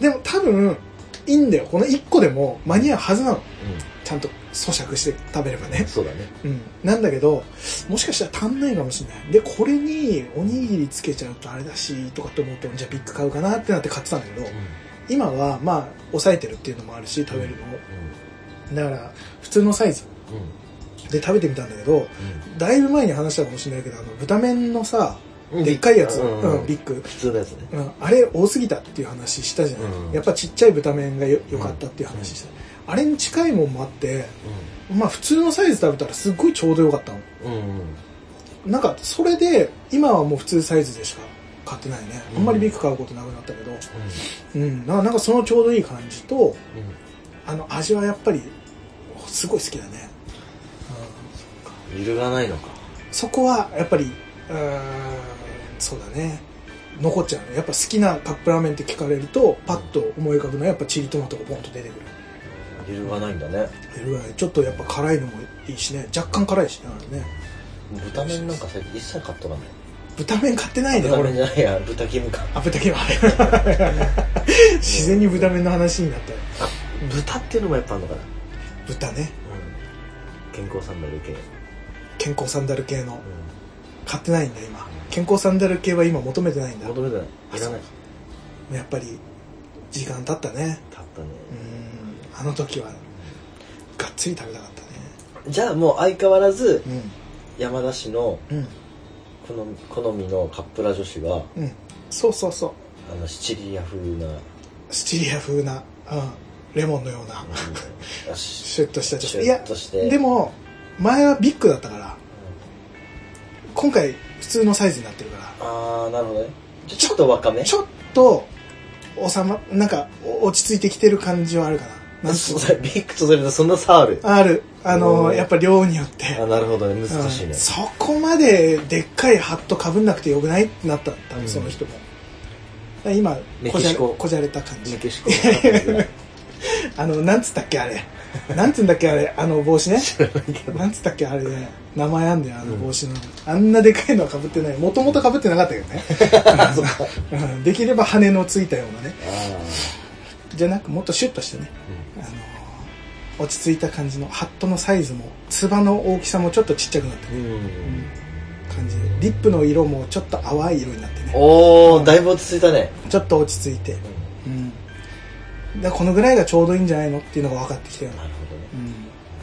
でも多分いいんだよ、このいっこでも間に合うはずなの、うん、ちゃんと咀嚼して食べればね。 そうだね、 うん、なんだけどもしかしたら足んないかもしれない。でこれにおにぎりつけちゃうとあれだしとかって思って、じゃあビッグ買うかなってなって買ってたんだけど、うん、今はまあ抑えてるっていうのもあるし食べるのを、うん、だから普通のサイズ、うん、で食べてみたんだけど、うん、だいぶ前に話したかもしれないけど、あの豚麺のさでっかいやつ、うんうんうん、ビッグ普通のやつね、 うん、あれ多すぎたっていう話したじゃない、うん、やっぱちっちゃい豚麺がよ良かったっていう話した、うん、あれに近いもんもあって、うん、まあ普通のサイズ食べたらすっごいちょうどよかったの、うんうん、なんかそれで今はもう普通サイズでしか買ってないね、うん、あんまりビッグ買うことなくなったけど、うんうん、なんかそのちょうどいい感じと、うん、あの味はやっぱりすごい好きだね、 うん、揺るがないのか。 そこはやっぱりうーんそうだね、残っちゃうね。やっぱ好きなカップラーメンって聞かれるとパッと思い浮かぶのはやっぱチリトマトがボンと出てくる。 揺るがないんだね。 揺るがない。ちょっとやっぱ辛いのもいいしね、若干辛いしね、あれね。 豚麺なんか最近一切買っとかない。 豚麺買ってないね。 豚麺じゃないや、豚キムか。 あ、豚キム自然に豚麺の話になったよ。 豚っていうのもやっぱあるのかな。 豚ね、 うん、健康サンダル系健康サンダル系の、うん、買ってないんだ今。健康サンダル系は今求めてないんだ。 求めてない。いらない。 やっぱり時間経ったね。 経ったね。 うん。あの時はがっつり食べたかったね。 じゃあもう相変わらず、うん、山田氏の好み、好みのカップラ女子は、 うん、そうそうそう。 あのシチリア風な。 シチリア風な、うん、レモンのような、うん、シュッとした女子。いや、でも前はビッグだったから、うん、今回普通のサイズになってるから。 ああ、なるほどね。ちょっと若め。 ちょっと収まなんか落ち着いてきてる感じはあるかな。なんそビッグとそれとそんな差ある。 ある。あのやっぱ量によって。 あ、なるほどね、難しいね、うん。 そこまででっかいハットかぶんなくてよくないってなった多分その人も。うん、今こじゃれこじゃれた感じ。メキシコ。あのなんつったっけあれ。なんつうんだっけあれ、あの帽子ね。なんつったっけあれね、名前あんだよあの帽子の、うん、あんなでかいのは被ってない。もともと被ってなかったけどね。できれば羽のついたようなね。じゃなくもっとシュッとしてね、うん、あの落ち着いた感じのハットのサイズもつばの大きさもちょっとちっちゃくなってね、うんうん、感じでリップの色もちょっと淡い色になってね。 おー、だいぶ落ち着いたね。 ちょっと落ち着いて、うんうんだこのぐらいがちょうどいいんじゃないのっていうのが分かってきたよ。なるほどね、うん、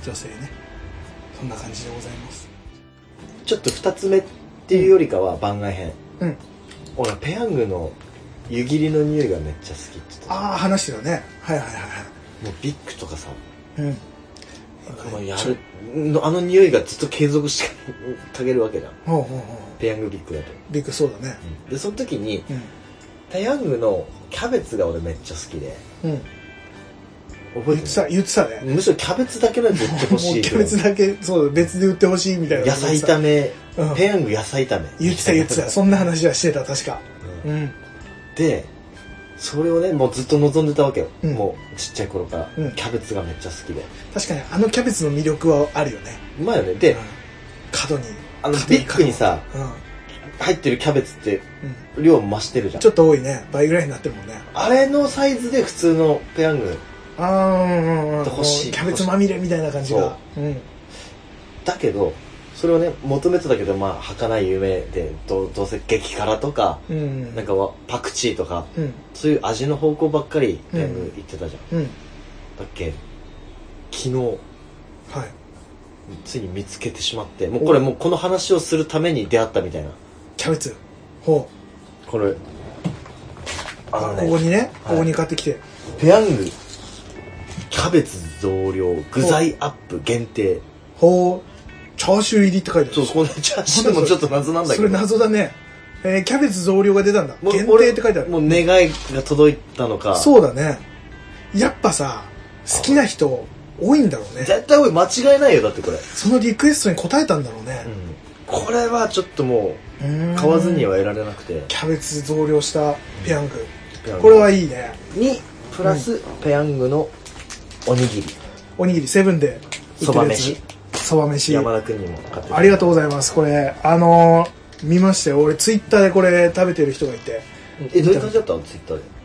女性ね。そんな感じでございます。 ちょっとふたつめっていうよりかは番外編、うん、俺ペヤングの湯切りの匂いがめっちゃ好きって言ってた。 ああ話してたね。はいはいはいはい。 もうビッグとかさ、うん、このやるあの匂いがずっと継続してかけるわけじゃん。ほうほうほう。ペヤングビッグだと。 ビッグそうだね、 うん、でその時に、うん、ペヤングのキャベツが俺めっちゃ好きで、うん、 覚えてる？言ってた、言ってたね。 むしろキャベツだけなんて売ってほしい。 もうキャベツだけそう別で売ってほしいみたいな。 野菜炒め、うん、ペヤング野菜炒め。 言ってた言ってた。そんな話はしてた確か。うん。うん、 で、それをねもうずっと望んでたわけよ。うん、もうちっちゃい頃から、うん、キャベツがめっちゃ好きで。 確かにあのキャベツの魅力はあるよね。 うまいよね。で、うん、 角にあのビッグにさ、うん、入ってるキャベツって量増してるじゃん。 ちょっと多いね。倍ぐらいになってるもんね。 あれのサイズで普通のペヤング。 ああ、うんうん、 欲しい。 キャベツまみれみたいな感じが。う、うん。 だけどそれをね求めてたけどまあ儚い夢で ど, どうせ激辛とか、うん、なんかパクチーとか、うん、そういう味の方向ばっかりペヤング言ってたじゃん。うん、だっけ昨日、はい、ついに見つけてしまって、もうこれもうこの話をするために出会ったみたいな。 キャベツ。ほう。これ。 あのね、ここにね、はい、ここに買ってきて。 ペヤング、キャベツ増量、具材アップ限定。 ほう。チャーシュー入りって書いてある。 そう、このチャーシューもちょっと謎なんだけど。 それ謎だね。えー、キャベツ増量が出たんだ。限定って書いてある。 もう願いが届いたのか。 そうだね。やっぱさ、好きな人多いんだろうね。 絶対多い。間違いないよ、だってこれ。 そのリクエストに応えたんだろうね。 うん、これはちょっともう、買わずには得られなくて。 キャベツ増量したペヤング。うん、これはいいね。 に、プラス、うん、ペヤングのおにぎり。 おにぎり、セブンで。 そば飯。 そば飯。 山田くんにも買ってありがとうございます。これ、あのー、見ましたよ。俺、ツイッターでこれ食べてる人がいて。 え、どういう感じだったのツイッターで。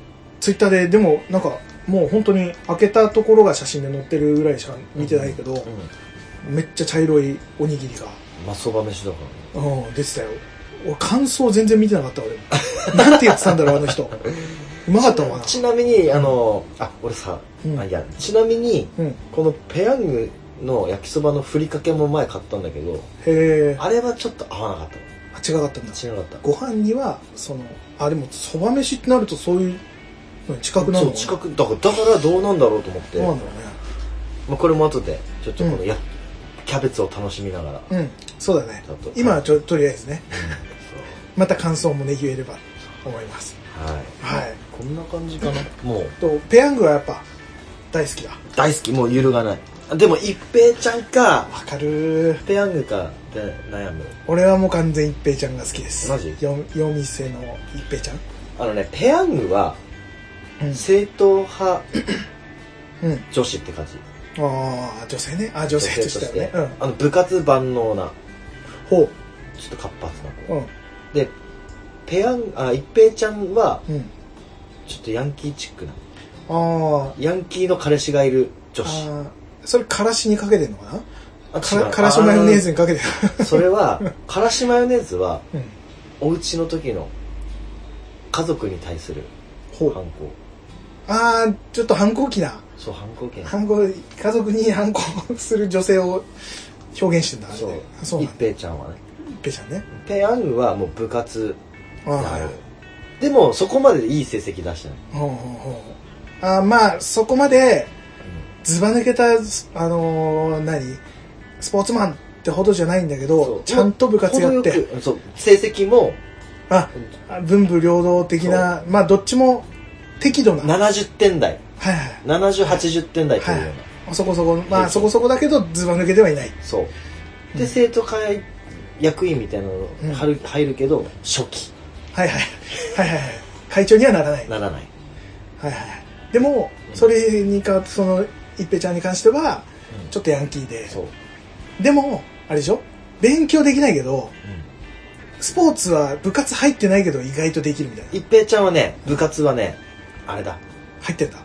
ツイッターででもなんかもう本当に開けたところが写真で載ってるぐらいしか見てないけど、うんうん、めっちゃ茶色いおにぎりがまあそば飯だからね、うん、出てたよ。俺感想全然見てなかった俺なんて言ってたんだろうあの人うまかったのかな。 ちなみにあのあ俺さ、うん、あいやちなみに、うん、このペヤングの焼きそばのふりかけも前買ったんだけど、へあれはちょっと合わなかったの。あ違かったんだ。 違かった。 ご飯にはそのあでもそば飯ってなるとそういう近くなるのかな。 そう近くだからだからどうなんだろうと思って。 そうなんだろうね。 まあこれも後でちょっとこのや、うん、キャベツを楽しみながら。 うんそうだね。今はちょとりあえずね。また感想もね言えればと思います。 はい。はい。こんな感じかな。もう。 とペヤングはやっぱ大好きだ。 大好きもう揺るがない。でも一平ちゃんか。 わかる。 ペヤングかで悩む。 俺はもう完全一平ちゃんが好きです。 マジ？ よ夜店の一平ちゃん。 あのねペヤングは、うん、正統派、うん、女子って感じ。 ああ女性ね。あ女性としてはね。うん、 あの部活万能な。 ほう。 ちょっと活発な子。うん、でペヤンあ一平ちゃんは、うん、ちょっとヤンキーチックな。ああ。ヤンキーの彼氏がいる女子。 あそれからしにかけてんのかな。あからからしマヨネーズにかけてるそれはからしマヨネーズは、うん、お家の時の家族に対する反抗。 ああちょっと反抗期だ。 そう反抗期な反抗家族に反抗する女性を表現してんだ。 そうそう一平ちゃんはね。 一平ちゃんね。 ペヤングはもう部活である。でもそこまでいい成績出してない。ほうほうほうあまあそこまでずば抜けた、あのー、何スポーツマンってほどじゃないんだけどちゃんと部活やってそう成績もあ文武両道的なまあどっちも適度なななじゅってん台、 はいはい、 ななじゅうはちじゅってん台というような、はい、 そこそこまあそこそこだけどずば抜けてはいない。 そうで、うん、生徒会役員みたいなの入る、うん、入るけど初期はいはいはいはい会長にはならないならないはいはいでも、うん、それにかその一平ちゃんに関しては、うん、ちょっとヤンキーでそうでもあれでしょ勉強できないけど、うん、スポーツは部活入ってないけど意外とできるみたいな。 一平ちゃんはね部活はねあれだ入ってんだ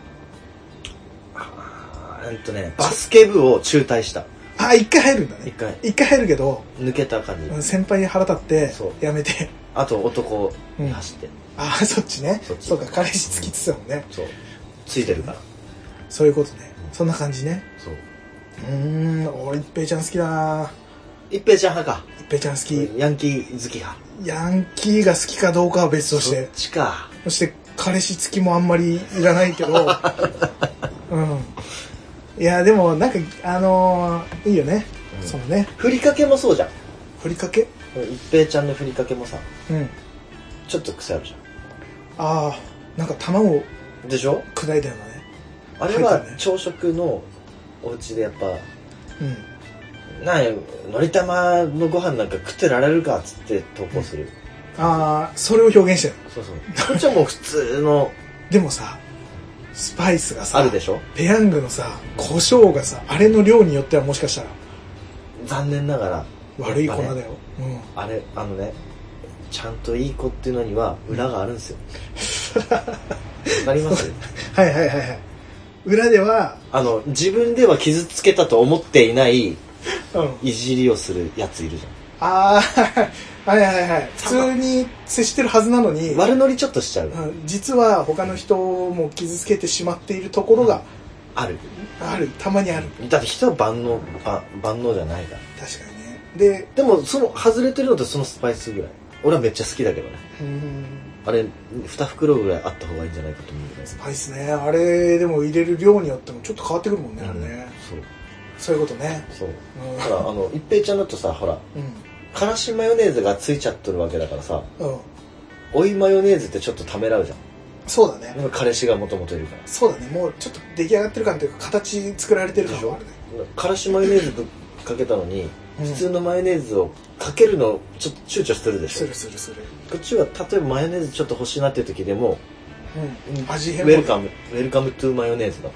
あーえっとねバスケ部を中退した。 あ一回入るんだね。 一回一回入るけど抜けた感じ先輩に腹立ってやめてあと男に走って、うん、 ああそっちねそっちそうか彼氏つきつつだもんね、 うん、そうついてるからそういうことね、うん、そんな感じね。 そううーん俺一平ちゃん好きだな。 一平ちゃん派か。 一平ちゃん好き。 ヤンキー好き派。 ヤンキーが好きかどうかは別として。 そっちか。 そして彼氏付きもあんまりいらないけどうんいやでもなんかあのー、いいよね、うん、そのねふりかけもそうじゃん。 ふりかけ一平ちゃんのふりかけもさ、うん、ちょっと癖あるじゃん。 ああなんか卵でしょ砕いたようなね。 あれは朝食のお家でやっぱ、うん、なんやのり玉のご飯なんか食ってられるかっつって投稿する、 うん、ああそれを表現してる。 そうそうこっちはもう普通のでもさスパイスがさあるでしょ。 ペヤングのさ胡椒がさあれの量によってはもしかしたら残念ながら悪い粉だよ、ねうん、あれあのねちゃんといい子っていうのには裏があるんですよわかりますはいはいはいはい裏ではあの自分では傷つけたと思っていない、うん、いじりをするやついるじゃん。ああはいはいはい普通に接してるはずなのに悪ノリちょっとしちゃう、うん、 実は他の人も傷つけてしまっているところが、うん、 あるあるたまにある。 だって人は万能あ万能じゃないから。 確かにね。ででもその外れてるのってそのスパイスぐらい俺はめっちゃ好きだけどね。うんあれに袋ぐらいあった方がいいんじゃないかと思うぐらい。 スパイスねあれでも入れる量によってもちょっと変わってくるもんね、うん、あれね。そうそういうことね。 そう、うん、だからあの一平ちゃんだとさほら、うんからしマヨネーズがついちゃっとるわけだからさ、うん、追いマヨネーズってちょっとためらうじゃん。 そうだね。 彼氏がもともといるから。 そうだねもうちょっと出来上がってる感というか形作られてる感もあるね。 からしマヨネーズぶっかけたのに、うん、普通のマヨネーズをかけるのちょっと躊躇するでしょ。 するするする。 こっちは例えばマヨネーズちょっと欲しいなっていう時でも、 うん、味変ウェルカムウェルカムトゥーマヨネーズだから。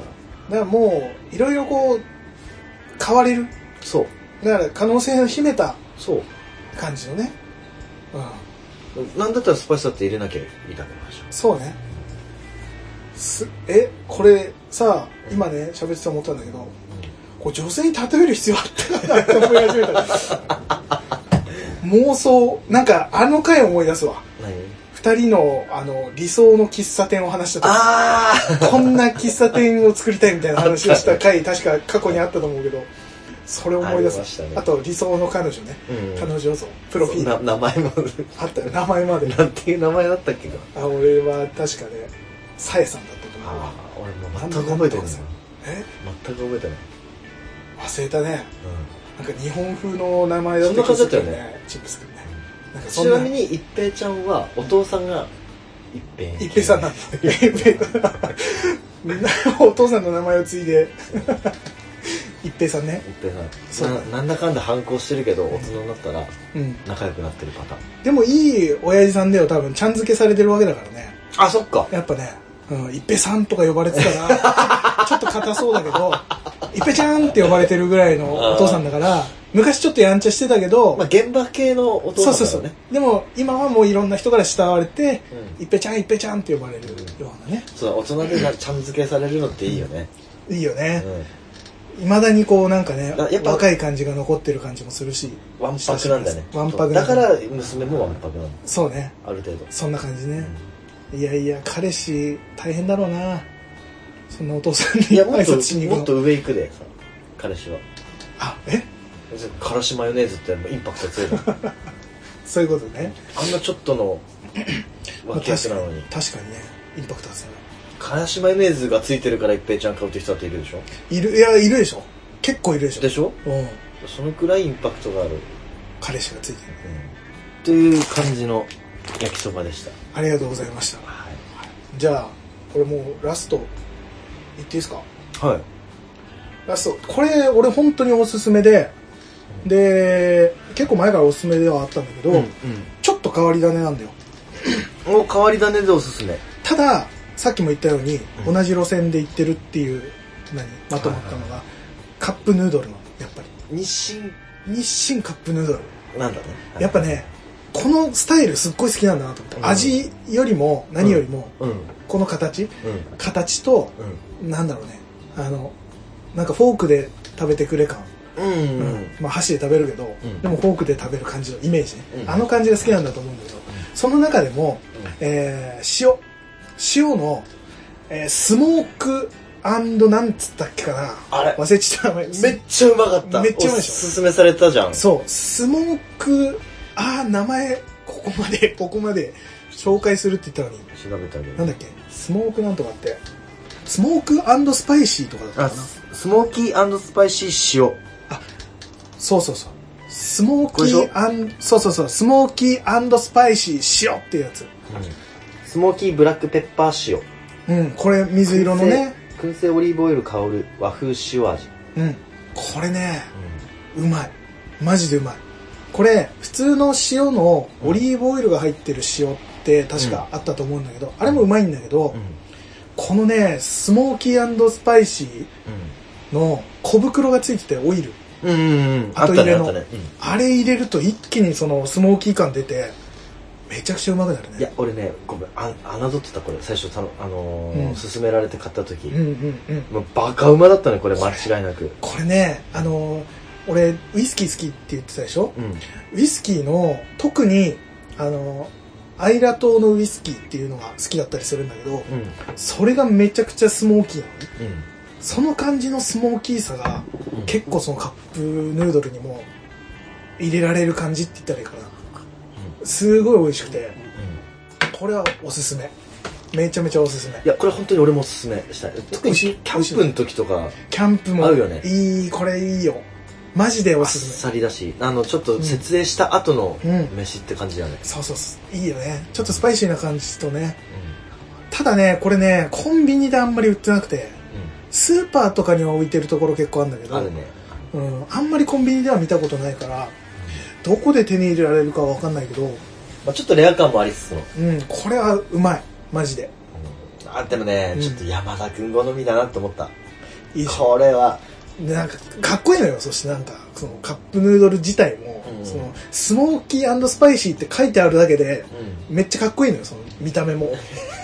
だからもういろいろこう変われる。 そうだから可能性を秘めたそう感じのね、 うん、なんだったらスパイスだって入れなきゃいいだけの話。 そうねすえこれさ今ね喋ってて思ったんだけど、うん、こう女性に例える必要あったかなって思い始めた妄想なんかあの回思い出すわ。 何二人のあの理想の喫茶店を話した時、 あこんな喫茶店を作りたいみたいな話をした回確か過去にあったと思うけど、それを思い出す あ,、ね、あと理想の彼女ね、うん、彼女像プロフィール名前もあったよ。名前までなんていう名前だったっけか。 あ俺は確かねさえさんだったと思う。 あ俺も全く覚えてない。 え全く覚えてない。 忘れたね、うん、なんか日本風の名前だった気がするよね。 チップスくんね。 なんかちなみに一平ちゃんはお父さんが一平一平さんなんだお父さんの名前を継いで一平さんね。 一平さん な, なんだかんだ反抗してるけど大人になったら仲良くなってるパターン、 うん、でもいい親父さんだよ。多分ちゃん付けされてるわけだからね。 あそっか。 やっぱね、うん、一平さんとか呼ばれてたらちょっと硬そうだけど一平ちゃんって呼ばれてるぐらいのお父さんだから昔ちょっとやんちゃしてたけど、 まあ、現場系のお父さんだね。そうそうそう。 でも今はもういろんな人から慕われて、うん、一平ちゃん一平ちゃんって呼ばれるようなね、 うん、そう大人でちゃん付けされるのっていいよね、 うん、いいよね。いま、うん、だにこうなんかねやっぱ若い感じが残ってる感じもするし、 わんぱくなんだよね。 わんぱくだから娘もわんぱくなんだ。 そうね、 ある程度そんな感じね、うん、いやいや彼氏大変だろうな、そんなお父さんに挨拶しに行くの。 もっと上行くでさ彼氏は。 あえからしマヨネーズってインパクト強いのそういうことね。 あんなちょっとの脇役なのに、 まあ、確かにねインパクトは強い。 からしマヨネーズがついてるから一平ちゃん買うって人だっているでしょ。 いるいやいるでしょ。結構いるでしょ。 でしょ、 うん、 そのくらいインパクトがある彼氏がついてる、 うん、という感じの焼きそばでした。 ありがとうございました、はい、じゃあこれもうラスト言っていいですか。 はい。 ラストこれ俺本当におすすめで、うん、で結構前からおすすめではあったんだけど、うんうん、ちょっと変わり種なんだよ。 お変わり種でおすすめ。 たださっきも言ったように、うん、同じ路線で行ってるっていう何まとまったのが、はいはい、カップヌードルのやっぱり日清日清カップヌードルなんだね、 はい、やっぱねこのスタイルすっごい好きなんだなと思って、うん、味よりも何よりも、うん、この形、うん、形と、うん、なんだろうねあのなんかフォークで食べてくれ感、うんうんうんまあ、箸で食べるけど、うん、でもフォークで食べる感じのイメージね、うん、あの感じが好きなんだと思うんだけど、うん、その中でも、うんえー、塩塩の、えー、スモークなんつったっけかなあれ忘れちゃった。めっちゃうまかった。 めっちゃうまいでしょ。 おすすめされたじゃん。 そうスモークあー名前ここまでここまで紹介するって言ったのに調べたけどなんだっけスモークなんとかってスモーク&スパイシーとかだったかな。 スモーキー&スパイシー塩。 あそうそうそうスモーキー&そうそうそうスモーキー&スパイシー塩っていうやつ、うん、 スモーキーブラックペッパー塩。うんこれ水色のね燻製オリーブオイル香る和風塩味。 うんこれね、うん、うまいマジでうまい。これ普通の塩のオリーブオイルが入ってる塩って確かあったと思うんだけど、うん、あれもうまいんだけど、うん、このねスモーキー&スパイシーの小袋がついててオイル、うんうんうん、後入れの あ,、ねねうん、あれ入れると一気にそのスモーキー感出てめちゃくちゃうまくなるね。 いや俺ねごめんあ侮ってたこれ最初たの、あのーうん、勧められて買った時、うんうんうん、もうバカうまだったねこれ間違いなく。 これ、これねあのー、俺ウイスキー好きって言ってたでしょ、うん、ウイスキーの特にあのー、アイラ島のウイスキーっていうのが好きだったりするんだけど、うん、それがめちゃくちゃスモーキーなのね、うん、その感じのスモーキーさが、うん、結構そのカップヌードルにも入れられる感じって言ったらいいかな。すごい美味しくて、うん、これはおすすめめちゃめちゃおすすめ。 いやこれ本当に俺もおすすめしたい。特にキャンプの時とかキャンプも合うよね。 いいこれいいよマジでおすすめ。 あっさりだしあのちょっと設営した後の飯って感じだね、うんうん、 そうそうそういいよねちょっとスパイシーな感じとね、うん、ただねこれねコンビニであんまり売ってなくて、うん、スーパーとかには置いてるところ結構あるんだけどあるね、 うん、あんまりコンビニでは見たことないからどこで手に入れられるかは分かんないけど、 まあ、ちょっとレア感もありつつも、 うん、これはうまいマジで、 うん、あでもね、うん、ちょっと山田君好みだなって思った。いいこれはなんかかっこいいのよ。そしてなんかそのカップヌードル自体も、うん、そのスモーキー&スパイシーって書いてあるだけで、うん、めっちゃかっこいいのよその見た目も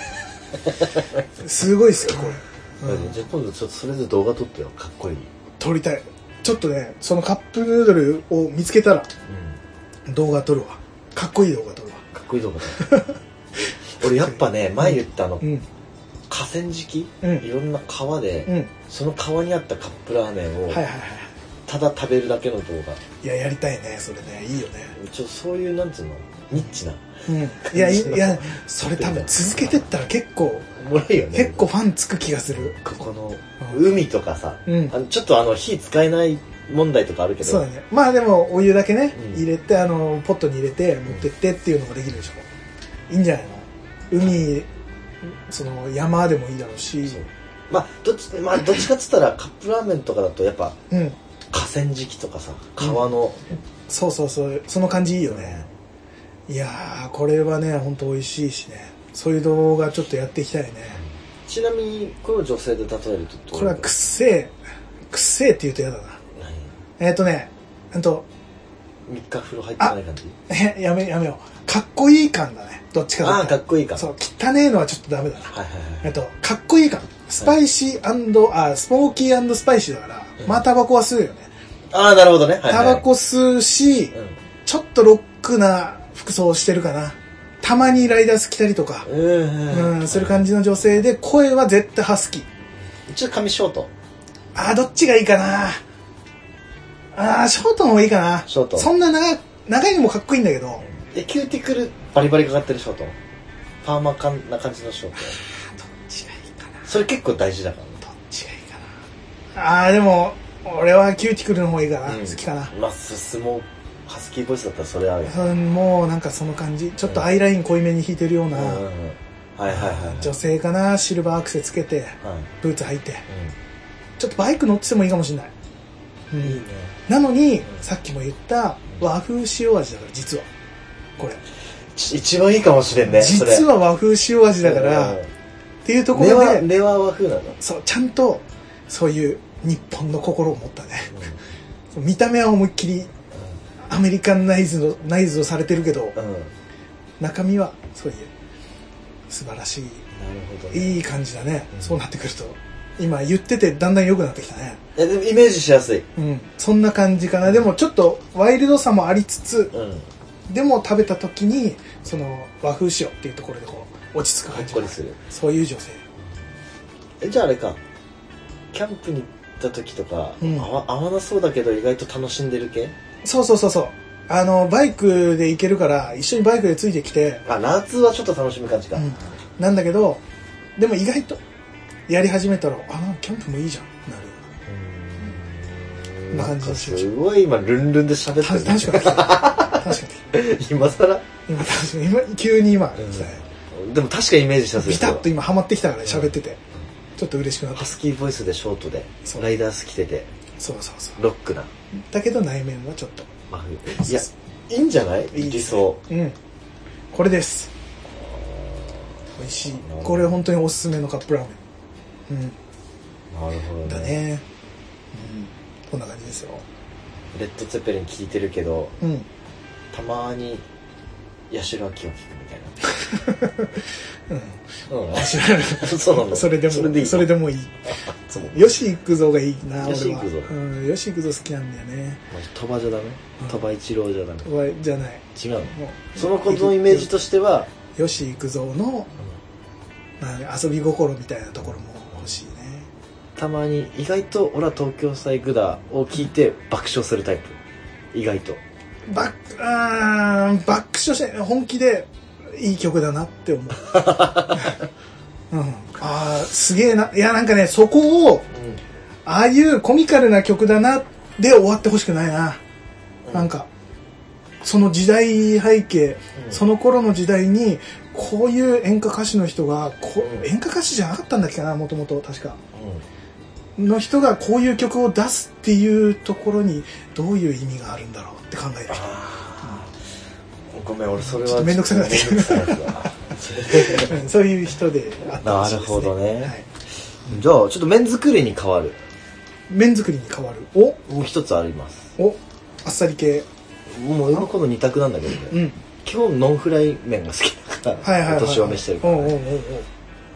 すごい好きこれ、 うん、じゃあ今度ちょっとそれで動画撮ってよ。かっこいい。 撮りたい。ちょっとねそのカップヌードルを見つけたら、うん、動画撮るわ。かっこいい動画撮るわ。 かっこいい動画撮る俺やっぱね前言ったあの、うん、河川敷、うん、いろんな川で、うん、その川にあったカップラーメンを、はいはいはい、ただ食べるだけの動画。 いややりたいねそれね。いいよね。 ちょっとそういうなんつうのニッチな、 うん、いやいやそれ多分続けてったら結構おもろいよね。 結構ファンつく気がする。 ここの海とかさ、うん、あのちょっとあの火使えない問題とかあるけど、 そうだね。まあでもお湯だけね、うん、入れてあのポットに入れて持ってってっていうのができるでしょ。いいんじゃないの。海その山でもいいだろうし、 まあどっちまあどっちかっつったらカップラーメンとかだとやっぱ、うん、河川敷とかさ川の、うん、 そうそうそうその感じいいよね。いやーこれはね本当美味しいしね。そういう動画ちょっとやっていきたいね。 ちなみにこの女性で例えるとこれはくっせえくっせえって言うと嫌だな。えっ、ー、とねえっとみっか風呂入ってない感じ。 えやめやめよう。かっこいい感だね。どっちかというと。 ああかっこいい感。 そう汚ねえのはちょっとダメだな。はいはいはい。えっとかっこいい感。スパイシー&、はい、あスポーキー&スパイシーだから、うん、まあタバコは吸うよね。ああなるほどね。はいはい、 タバコ吸うし、うん、ちょっとロックな服装をしてるかな。たまにライダース着たりとか、うんうん、する感じの女性で声は絶対ハスキー。 ちょっと髪ショート。 ああどっちがいいかな。ああショートの方がいいかな。 ショート。 そんな長長いのもかっこいいんだけど。 えキューティクルバリバリかかってるショート。パーマカンな感じのショート。どっちがいいかな。 それ結構大事だから、ね。 どっちがいいかな。ああでも俺はキューティクルの方がいいかな。うん、好きかな。 まあ相撲ハスキーボイスだったらそれあるよ。 もうなんかその感じ。ちょっとアイライン濃いめに引いてるような。 うんうんうん、はいはいはい。 女性かな。シルバーアクセつけて、はい、ブーツ履いて、うん、ちょっとバイク乗っててもいいかもしれない。うん、いいね。なのに、うん、さっきも言った和風塩味だから実はこれ一番いいかもしれんね。 実は和風塩味だから、うん、っていうところで根は和風なの。 そうちゃんとそういう日本の心を持ったね、うん、見た目は思いっきりアメリカンナイズのナイズをされてるけど、うん、中身はそういう素晴らしい、なるほどね、いい感じだね、うん、そうなってくると今言っててだんだん良くなってきたね。 いやでもイメージしやすい、 うん、そんな感じかな。でもちょっとワイルドさもありつつ、うん、でも食べた時にその和風塩っていうところでこう落ち着く感じがする。そういう女性。 えじゃああれかキャンプに行った時とか、うん、合わ、合わなそうだけど意外と楽しんでる系。 そうそうそうそう。あのバイクで行けるから一緒にバイクでついてきて。 あ夏はちょっと楽しむ感じか、うん、 なんだけどでも意外とやり始めたらあキャンプもいいじゃんなるような。こんな感じですよ。 すごい今ルンルンで喋ってる。 確かに確かに今更今確かに今急に今来たね、 うん、でも確かにイメージしやすい。 ビタッと今ハマってきたからね喋ってて、うん、ちょっと嬉しくなった。 ハスキーボイスでショートでライダース着ててそうそうそうロックなだけど内面はちょっといやいいんじゃない。いい理想。 うんこれです。美味しい。これ本当におすすめのカップラーメン。うんなるほどね。 だね、うん、こんな感じですよ。 レッドツェッペリン聞いてるけど、うん、たまに八代亜紀を聞くみたいなうん、うん、そうなの。それでもそれでいい。それでもいい。吉幾三がいいな俺は。吉幾三。うん、吉幾三好きなんだよね。 鳥羽じゃダメ？鳥羽一郎じゃダメ？ 鳥羽じゃない。 違うの。その子のイメージとしては吉幾三の、うん、遊び心みたいなところも欲しいね。 たまに意外と俺は東京サイグダを聞いて爆笑するタイプ。意外と。 バッあー爆笑して本気でいい曲だなって思う。うん、あすげえな。いやなんかねそこを、うん、ああいうコミカルな曲だなで終わってほしくないな、うん、なんかその時代背景、うん、その頃の時代にこういう演歌歌手の人がこ、うん、演歌歌手じゃなかったんだっけなもともと確か、うん、の人がこういう曲を出すっていうところにどういう意味があるんだろうって考えてきた。 ごめん俺それはちょっと面倒くさくなってきたそういう人であったらしいですね。 なるほどね、はい、じゃあちょっと麺作りに変わる麺作りに変わるおもう一つあります。 おあっさり系。 もうこの二択なんだけどね、うん、基本ノンフライ麺が好きだから、はいはいはいはい、お年を召してるから、ね、おうおうおうおう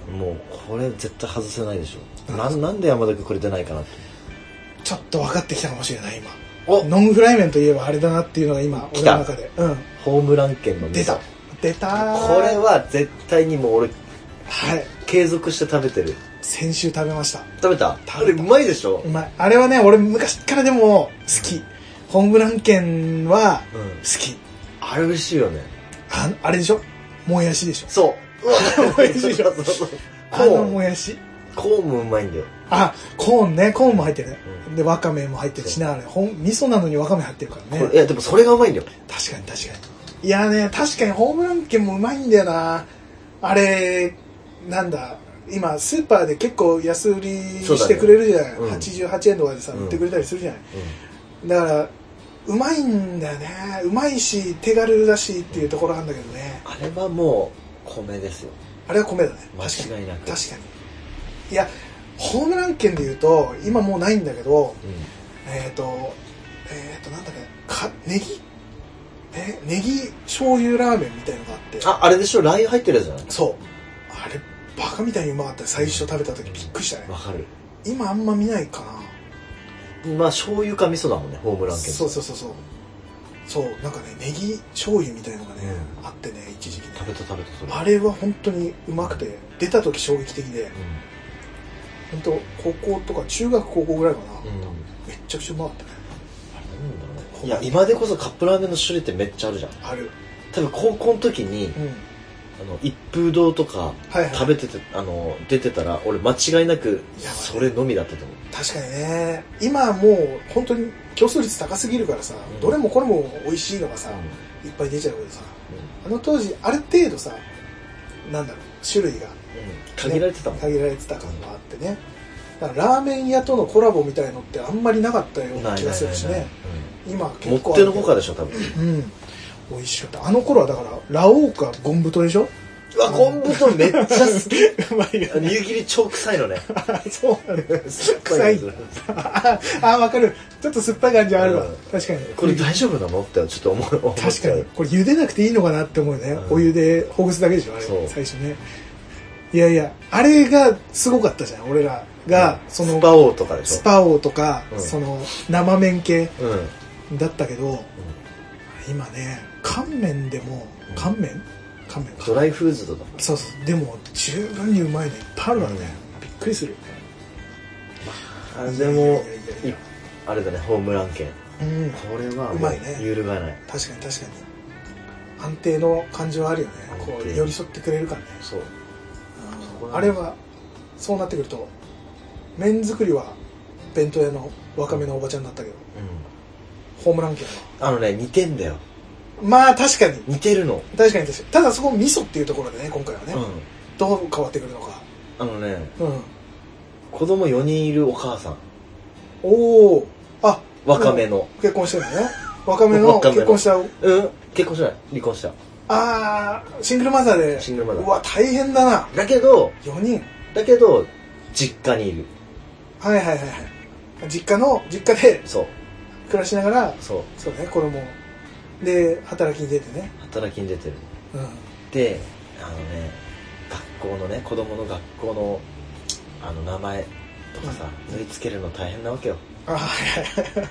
もうこれ絶対外せないでしょ。ななんで山田君これ出ないかなって。 ちょっと分かってきたかもしれない今。おノンフライ麺といえばあれだなっていうのが今俺の中で、うん、 ホームラン県の出た出たこれは絶対にもう俺、 はい、 継続して食べてる。 先週食べました。 食べた。あれうまいでしょ。 うまい。あれはね俺昔からでも好き、うん、ホームラン県は好き、うん、 あれ美味しいよね。 ああれでしょ、もやしでしょ。 そうもやしでしょ。あのもやしコーンもうまいんだよ。 あ、コーンね、コーンも入ってるね、うん、でわかめも入ってるしな、あれほん味噌なのにわかめ入ってるからね。 いやでもそれがうまいんだよ。 確かに確かに。いやね、確かにホームラン券もうまいんだよな。あれなんだ、今スーパーで結構安売りしてくれるじゃない、ね、うん、はちじゅうはちえんとかでさ、うん、売ってくれたりするじゃない、うん、だからうまいんだよね。うまいし手軽だしっていうところなんだけどね。 あれはもう米ですよ。 あれは米だね。 間違いなく。 確かに。いやホームラン券でいうと今もうないんだけど、うん、えっ、ー、とえっ、ー、となんだっけかネギえネギ醤油ラーメンみたいのがあって、 ああれでしょ、ラー油入ってるやつじゃない。 そう、あれバカみたいにうまかった。最初食べた時びっくりしたね。 わかる。 今あんま見ないかな。 まあ醤油か味噌だもんね、ホームラン券。 そうそうそうそうそう、なんかねネギ醤油みたいのがね、うん、あってね、一時期、ね、 食べた食べたそれ。 あれは本当にうまくて、出た時衝撃的で、うん、本当高校とか中学高校ぐらいかな、うん、めっちゃくちゃうまかったね。 あれなんだろうね。いや今でこそカップラーメンの種類ってめっちゃあるじゃん。ある。多分高校の時に、うん、あの一風堂とか食べてて、はいはい、あの出てたら俺間違いなくそれのみだったと思う。 確かにね。今もう本当に競争率高すぎるからさ、うん、どれもこれも美味しいのがさ、うん、いっぱい出ちゃうけどさ、うん、あの当時ある程度さ、なんだろう、種類が、うん、 限られてたもん、 ね、限られてた感があってね。だからラーメン屋とのコラボみたいのってあんまりなかったような気がするしね。今結構もってのほかでしょ多分。 うん、美味しかった。あの頃はだからラオウかゴンブトでしょ。 うわ、ゴンブトめっちゃ好き。うまいよね。湯切り超臭いのね。 そうなんだ。臭い。ああ、わかる。ちょっと酸っぱい感じあるわ。確かに。 これ大丈夫なのってちょっと思う。 確かに。これ茹でなくていいのかなって思うね。お湯でほぐすだけでしょ、あれ。最初ね。いやいや、あれがすごかったじゃん、俺らが。そのスパオーとかでしょ。 スパオーとか、その生麺系だったけど、今ね、乾麺でも、乾麺乾麺か。 ドライフーズドだ。 そうそう。でも十分にうまいのいっぱいあるからね。びっくりする。 あでもあれだね、ホームラン券。これはうまいね。揺るがない。 確かに確かに。安定の感じはあるよね。こう寄り添ってくれるからね。そう。あれはそうなってくると麺作りは弁当屋の若めのおばちゃんだったけど、うん、ホームラン券はあのね似てんだよ。 まあ確かに似てるの。 確かに確かに。ただそこ味噌っていうところでね、今回はね、うん、どう変わってくるのか。 あのね、うん、子供よにんいるお母さん。 おお、あ、 若めの結婚してるのね。若めの結婚した。 うん、結婚してない、離婚した。 ああ、シングルマザーで。 シングルマザー。 うわ、大変だな。 だけどよにんだけど実家にいる。 はいはいはいはい。実家の実家でそう暮らしながら、 そうそうね、子供で働きに出てね。 働きに出てる。うん、で、あのね、学校のね、子供の学校のあの名前とかさ、うん、縫い付けるの大変なわけよ。 ああ、はいはい。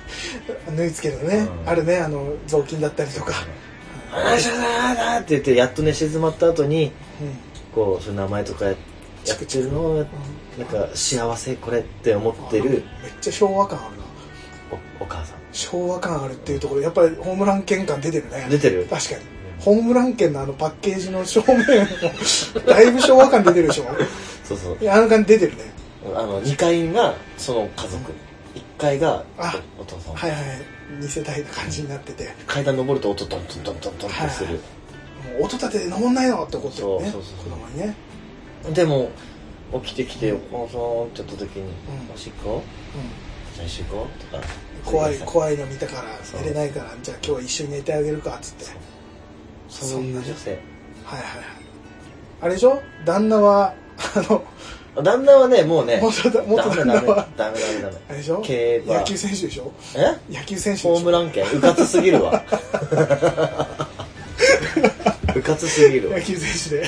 縫い付けるのね、うん、あるね、あの雑巾だったりとか。 あしゃーって言ってやっと寝静まった後に、うん、こうそういう名前とかやってるのを、うん、なんか幸せこれって思ってる。めっちゃ昭和感あるな。 お, お母さん。 昭和感あるっていうところやっぱりホームラン券感出てるね。 出てる。 確かに。うん、ホームラン券のあのパッケージの正面だいぶ昭和感出てるでしょ。 そうそう。 いや、あの感じ出てるね。 あのにかいがその家族、うん、いっかいが お, お父さん。 はいはい。に世帯の感じになってて、 階段登ると音ドンドンドンドンドンってする、はいはい、もう音立てて登んないのって怒ってるね。そうそうそう、子供にね。 でも起きてきて、うん、お母さんって言った時に、うん、おしっこ、うん、じゃあ一緒行こうとか、 怖い怖いの見たから寝れないから、じゃあ今日は一緒に寝てあげるかっつって。 そういう女性。はいはいはい。あれでしょ、旦那はあの旦那はね、もうね、 元旦那はダメダメダメ。 あれでしょ、 競馬、 野球選手でしょ。 え？ 野球選手でしょ。 ホームラン券うかつすぎるわ。うかつすぎるわ。 野球選手で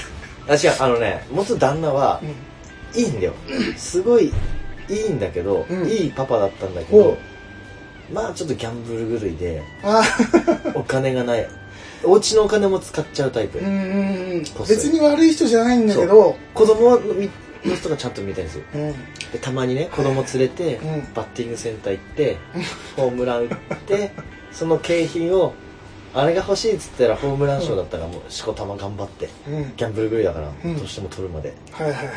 あ、違う、あのね、元旦那は、いいんだよ。すごいいいんだけど、うん、いいパパだったんだけど、まあちょっとギャンブル狂いで、お金がない。お家のお金も使っちゃうタイプ。うんうん別に悪い人じゃないんだけど、 子供の人がちゃんと見たいんですよ。うん、でたまにね、子供連れて、うん、バッティングセンター行って、ホームラン打って、その景品を、あれが欲しいっつったらホームラン賞だったらもうしこたま頑張って、うん、ギャンブル狂いだから、うん、どうしても取るまで。 はいはいはいはい。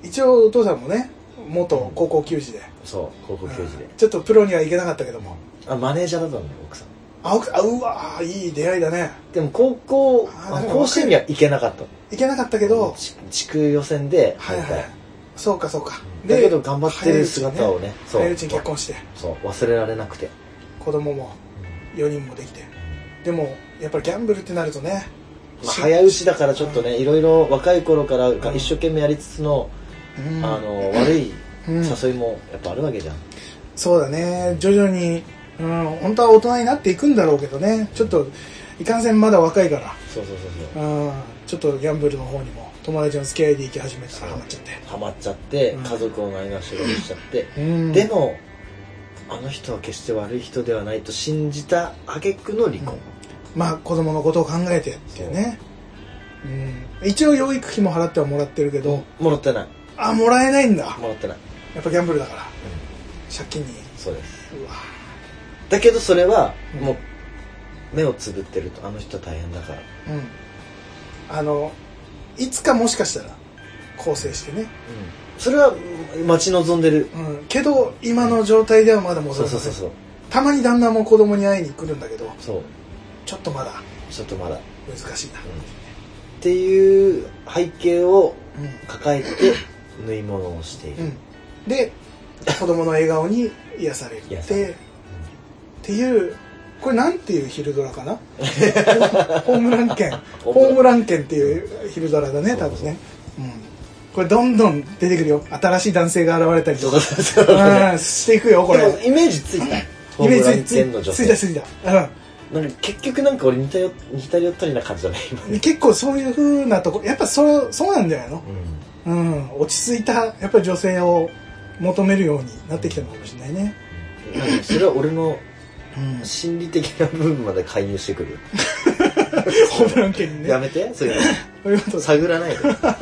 一応お父さんもね、元高校球児で、うん、 そう高校球児で、 ちょっとプロには行けなかったけども、 あマネージャーだったんだよ奥さん。 あ奥あうわいい出会いだね。 でも高校甲子園には行けなかった。 行けなかったけど地区予選ではいはいそうかそうか、 うん、だけど頑張ってる姿をね早いうちに結婚してそう忘れられなくて子供もよにんもできて、うん、でもやっぱりギャンブルってなるとね、 まあ、早打ちだからちょっとね、うん、いろいろ若い頃から一生懸命やりつつの、うん、あの悪い誘いもやっぱあるわけじゃん、うん、 そうだね徐々に、うん、本当は大人になっていくんだろうけどねちょっといかんせんまだ若いからそうそうそうそう、 うん、ちょっとギャンブルの方にも友達の付き合いで行き始めたらハマっちゃってハマっちゃって、うん、家族をないがしろにしちゃって、うん、でもあの人は決して悪い人ではないと信じた挙句の離婚、うん、まあ子供のことを考えてっていうね、うん、一応養育費も払ってはもらってるけど、 うん、もらってないあもらえないんだもらってないやっぱギャンブルだから、うん、借金にそうですうわだけどそれはもう目をつぶってるとあの人は大変だから、うん、 あのいつかもしかしたら更生してね、うん、 それは待ち望んでる、 うん、けど今の状態ではまだ戻らない、そうそうそうそうたまに旦那も子供に会いに来るんだけどそうちょっとまだちょっとまだ難しいな、うん、 っていう背景を抱えて縫い物をしている、うん、 で子供の笑顔に癒されてっていうこれなんていう昼ドラかなホームラン券ホームラン券っていう昼ドラだね多分ね、うん、これどんどん出てくるよ新しい男性が現れたりとかしていくよこれイメージついたイメージついたついたついた、 うん、なんか結局なんか俺似たよ似たり寄ったりな感じだね今結構そういう風なとこやっぱそうそうなんじゃないの、うん、うん、落ち着いたやっぱり女性を求めるようになってきたのかもしれないね、 うん、それは俺のうん、心理的な部分まで介入してくるホームラン券にねやめてそういうの探らないで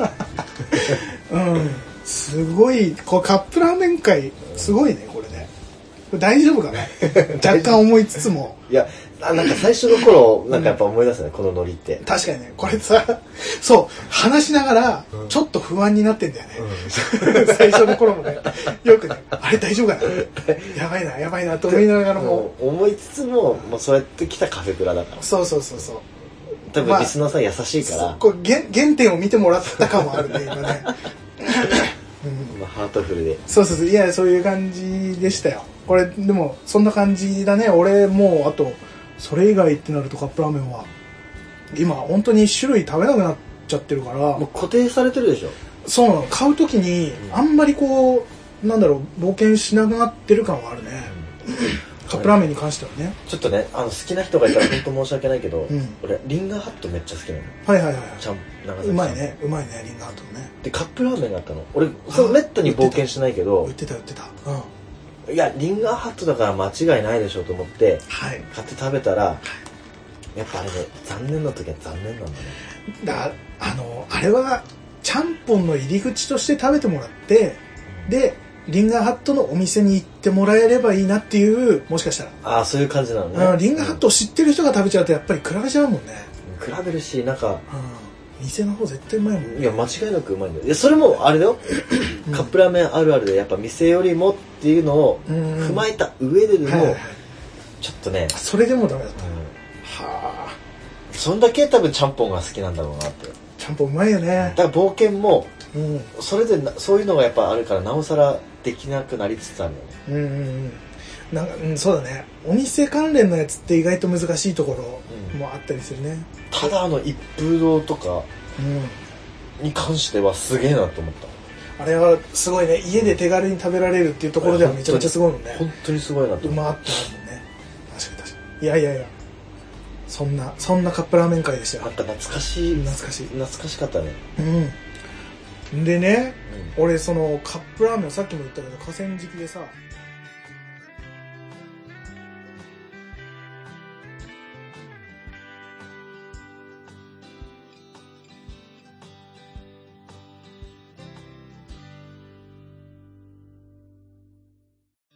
うんすごいこうカップラーメン界すごいねこれねこれ大丈夫かな若干思いつつもいやあなんか最初の頃なんかやっぱ思い出すね、うん、このノリって確かにねこれさそう話しながらちょっと不安になってんだよね、うん、最初の頃もねよくねあれ大丈夫かなやばいなやばいなと思いながらも思いつつももうそうやって来たカフェクラだからそうそうそうそう多分リスナーさん優しいから、まあ、 これ 原, 原点を見てもらった感もあるね今ね、 うんまあ、ハートフルでそうそうそういやそういう感じでしたよこれでもそんな感じだね俺もうあとそれ以外ってなるとカップラーメンは今本当に種類食べなくなっちゃってるからもう固定されてるでしょそうなの買う時にあんまりこうなんだろう冒険しなくなってる感はあるね、うん、カップラーメンに関してはねちょっとねあの好きな人がいたら本当申し訳ないけど、うん、俺リンガーハットめっちゃ好きなのはいはいはいちゃん長崎うまいねうまいねリンガーハットねでカップラーメンがあったの俺そうめったに冒険しないけど売ってた売ってたうんいやリンガーハットだから間違いないでしょうと思って、はい、買って食べたら、はい、やっぱあれね残念な時は残念なんだねだあのあれはちゃんぽんの入り口として食べてもらって、うん、でリンガーハットのお店に行ってもらえればいいなっていうもしかしたらああそういう感じなのねリンガーハットを知ってる人が食べちゃうとやっぱり比べちゃうもんね、 うん、比べるしなんか、うん店の方絶対うまいもん、ね、 いや間違いなくうまいんだよいやそれもあれだよ、うん、カップラーメンあるあるでやっぱ店よりもっていうのを踏まえた上ででも、はいはいはい、ちょっとねそれでもダメだった、うん、 はあそんだけ多分ちゃんぽんが好きなんだろうなってちゃんぽんうまいよねだから冒険も、うん、それでそういうのがやっぱあるからなおさらできなくなりつつあるよねうんうんうんなんか、うん、そうだねお店関連のやつって意外と難しいところもあったりするね、うん、 ただあの一風堂とかに関してはすげえなと思った、 うん、あれはすごいね家で手軽に食べられるっていうところではめちゃめちゃすごいもんね本当にすごいなと思ったうまってなるもんね確かに確かにいやいやいやそんなそんなカップラーメン会でしたよ。 なんか懐かしい、 懐かしい懐かしかったね。 うんでね、うん、俺そのカップラーメンをさっきも言ったけど河川敷でさ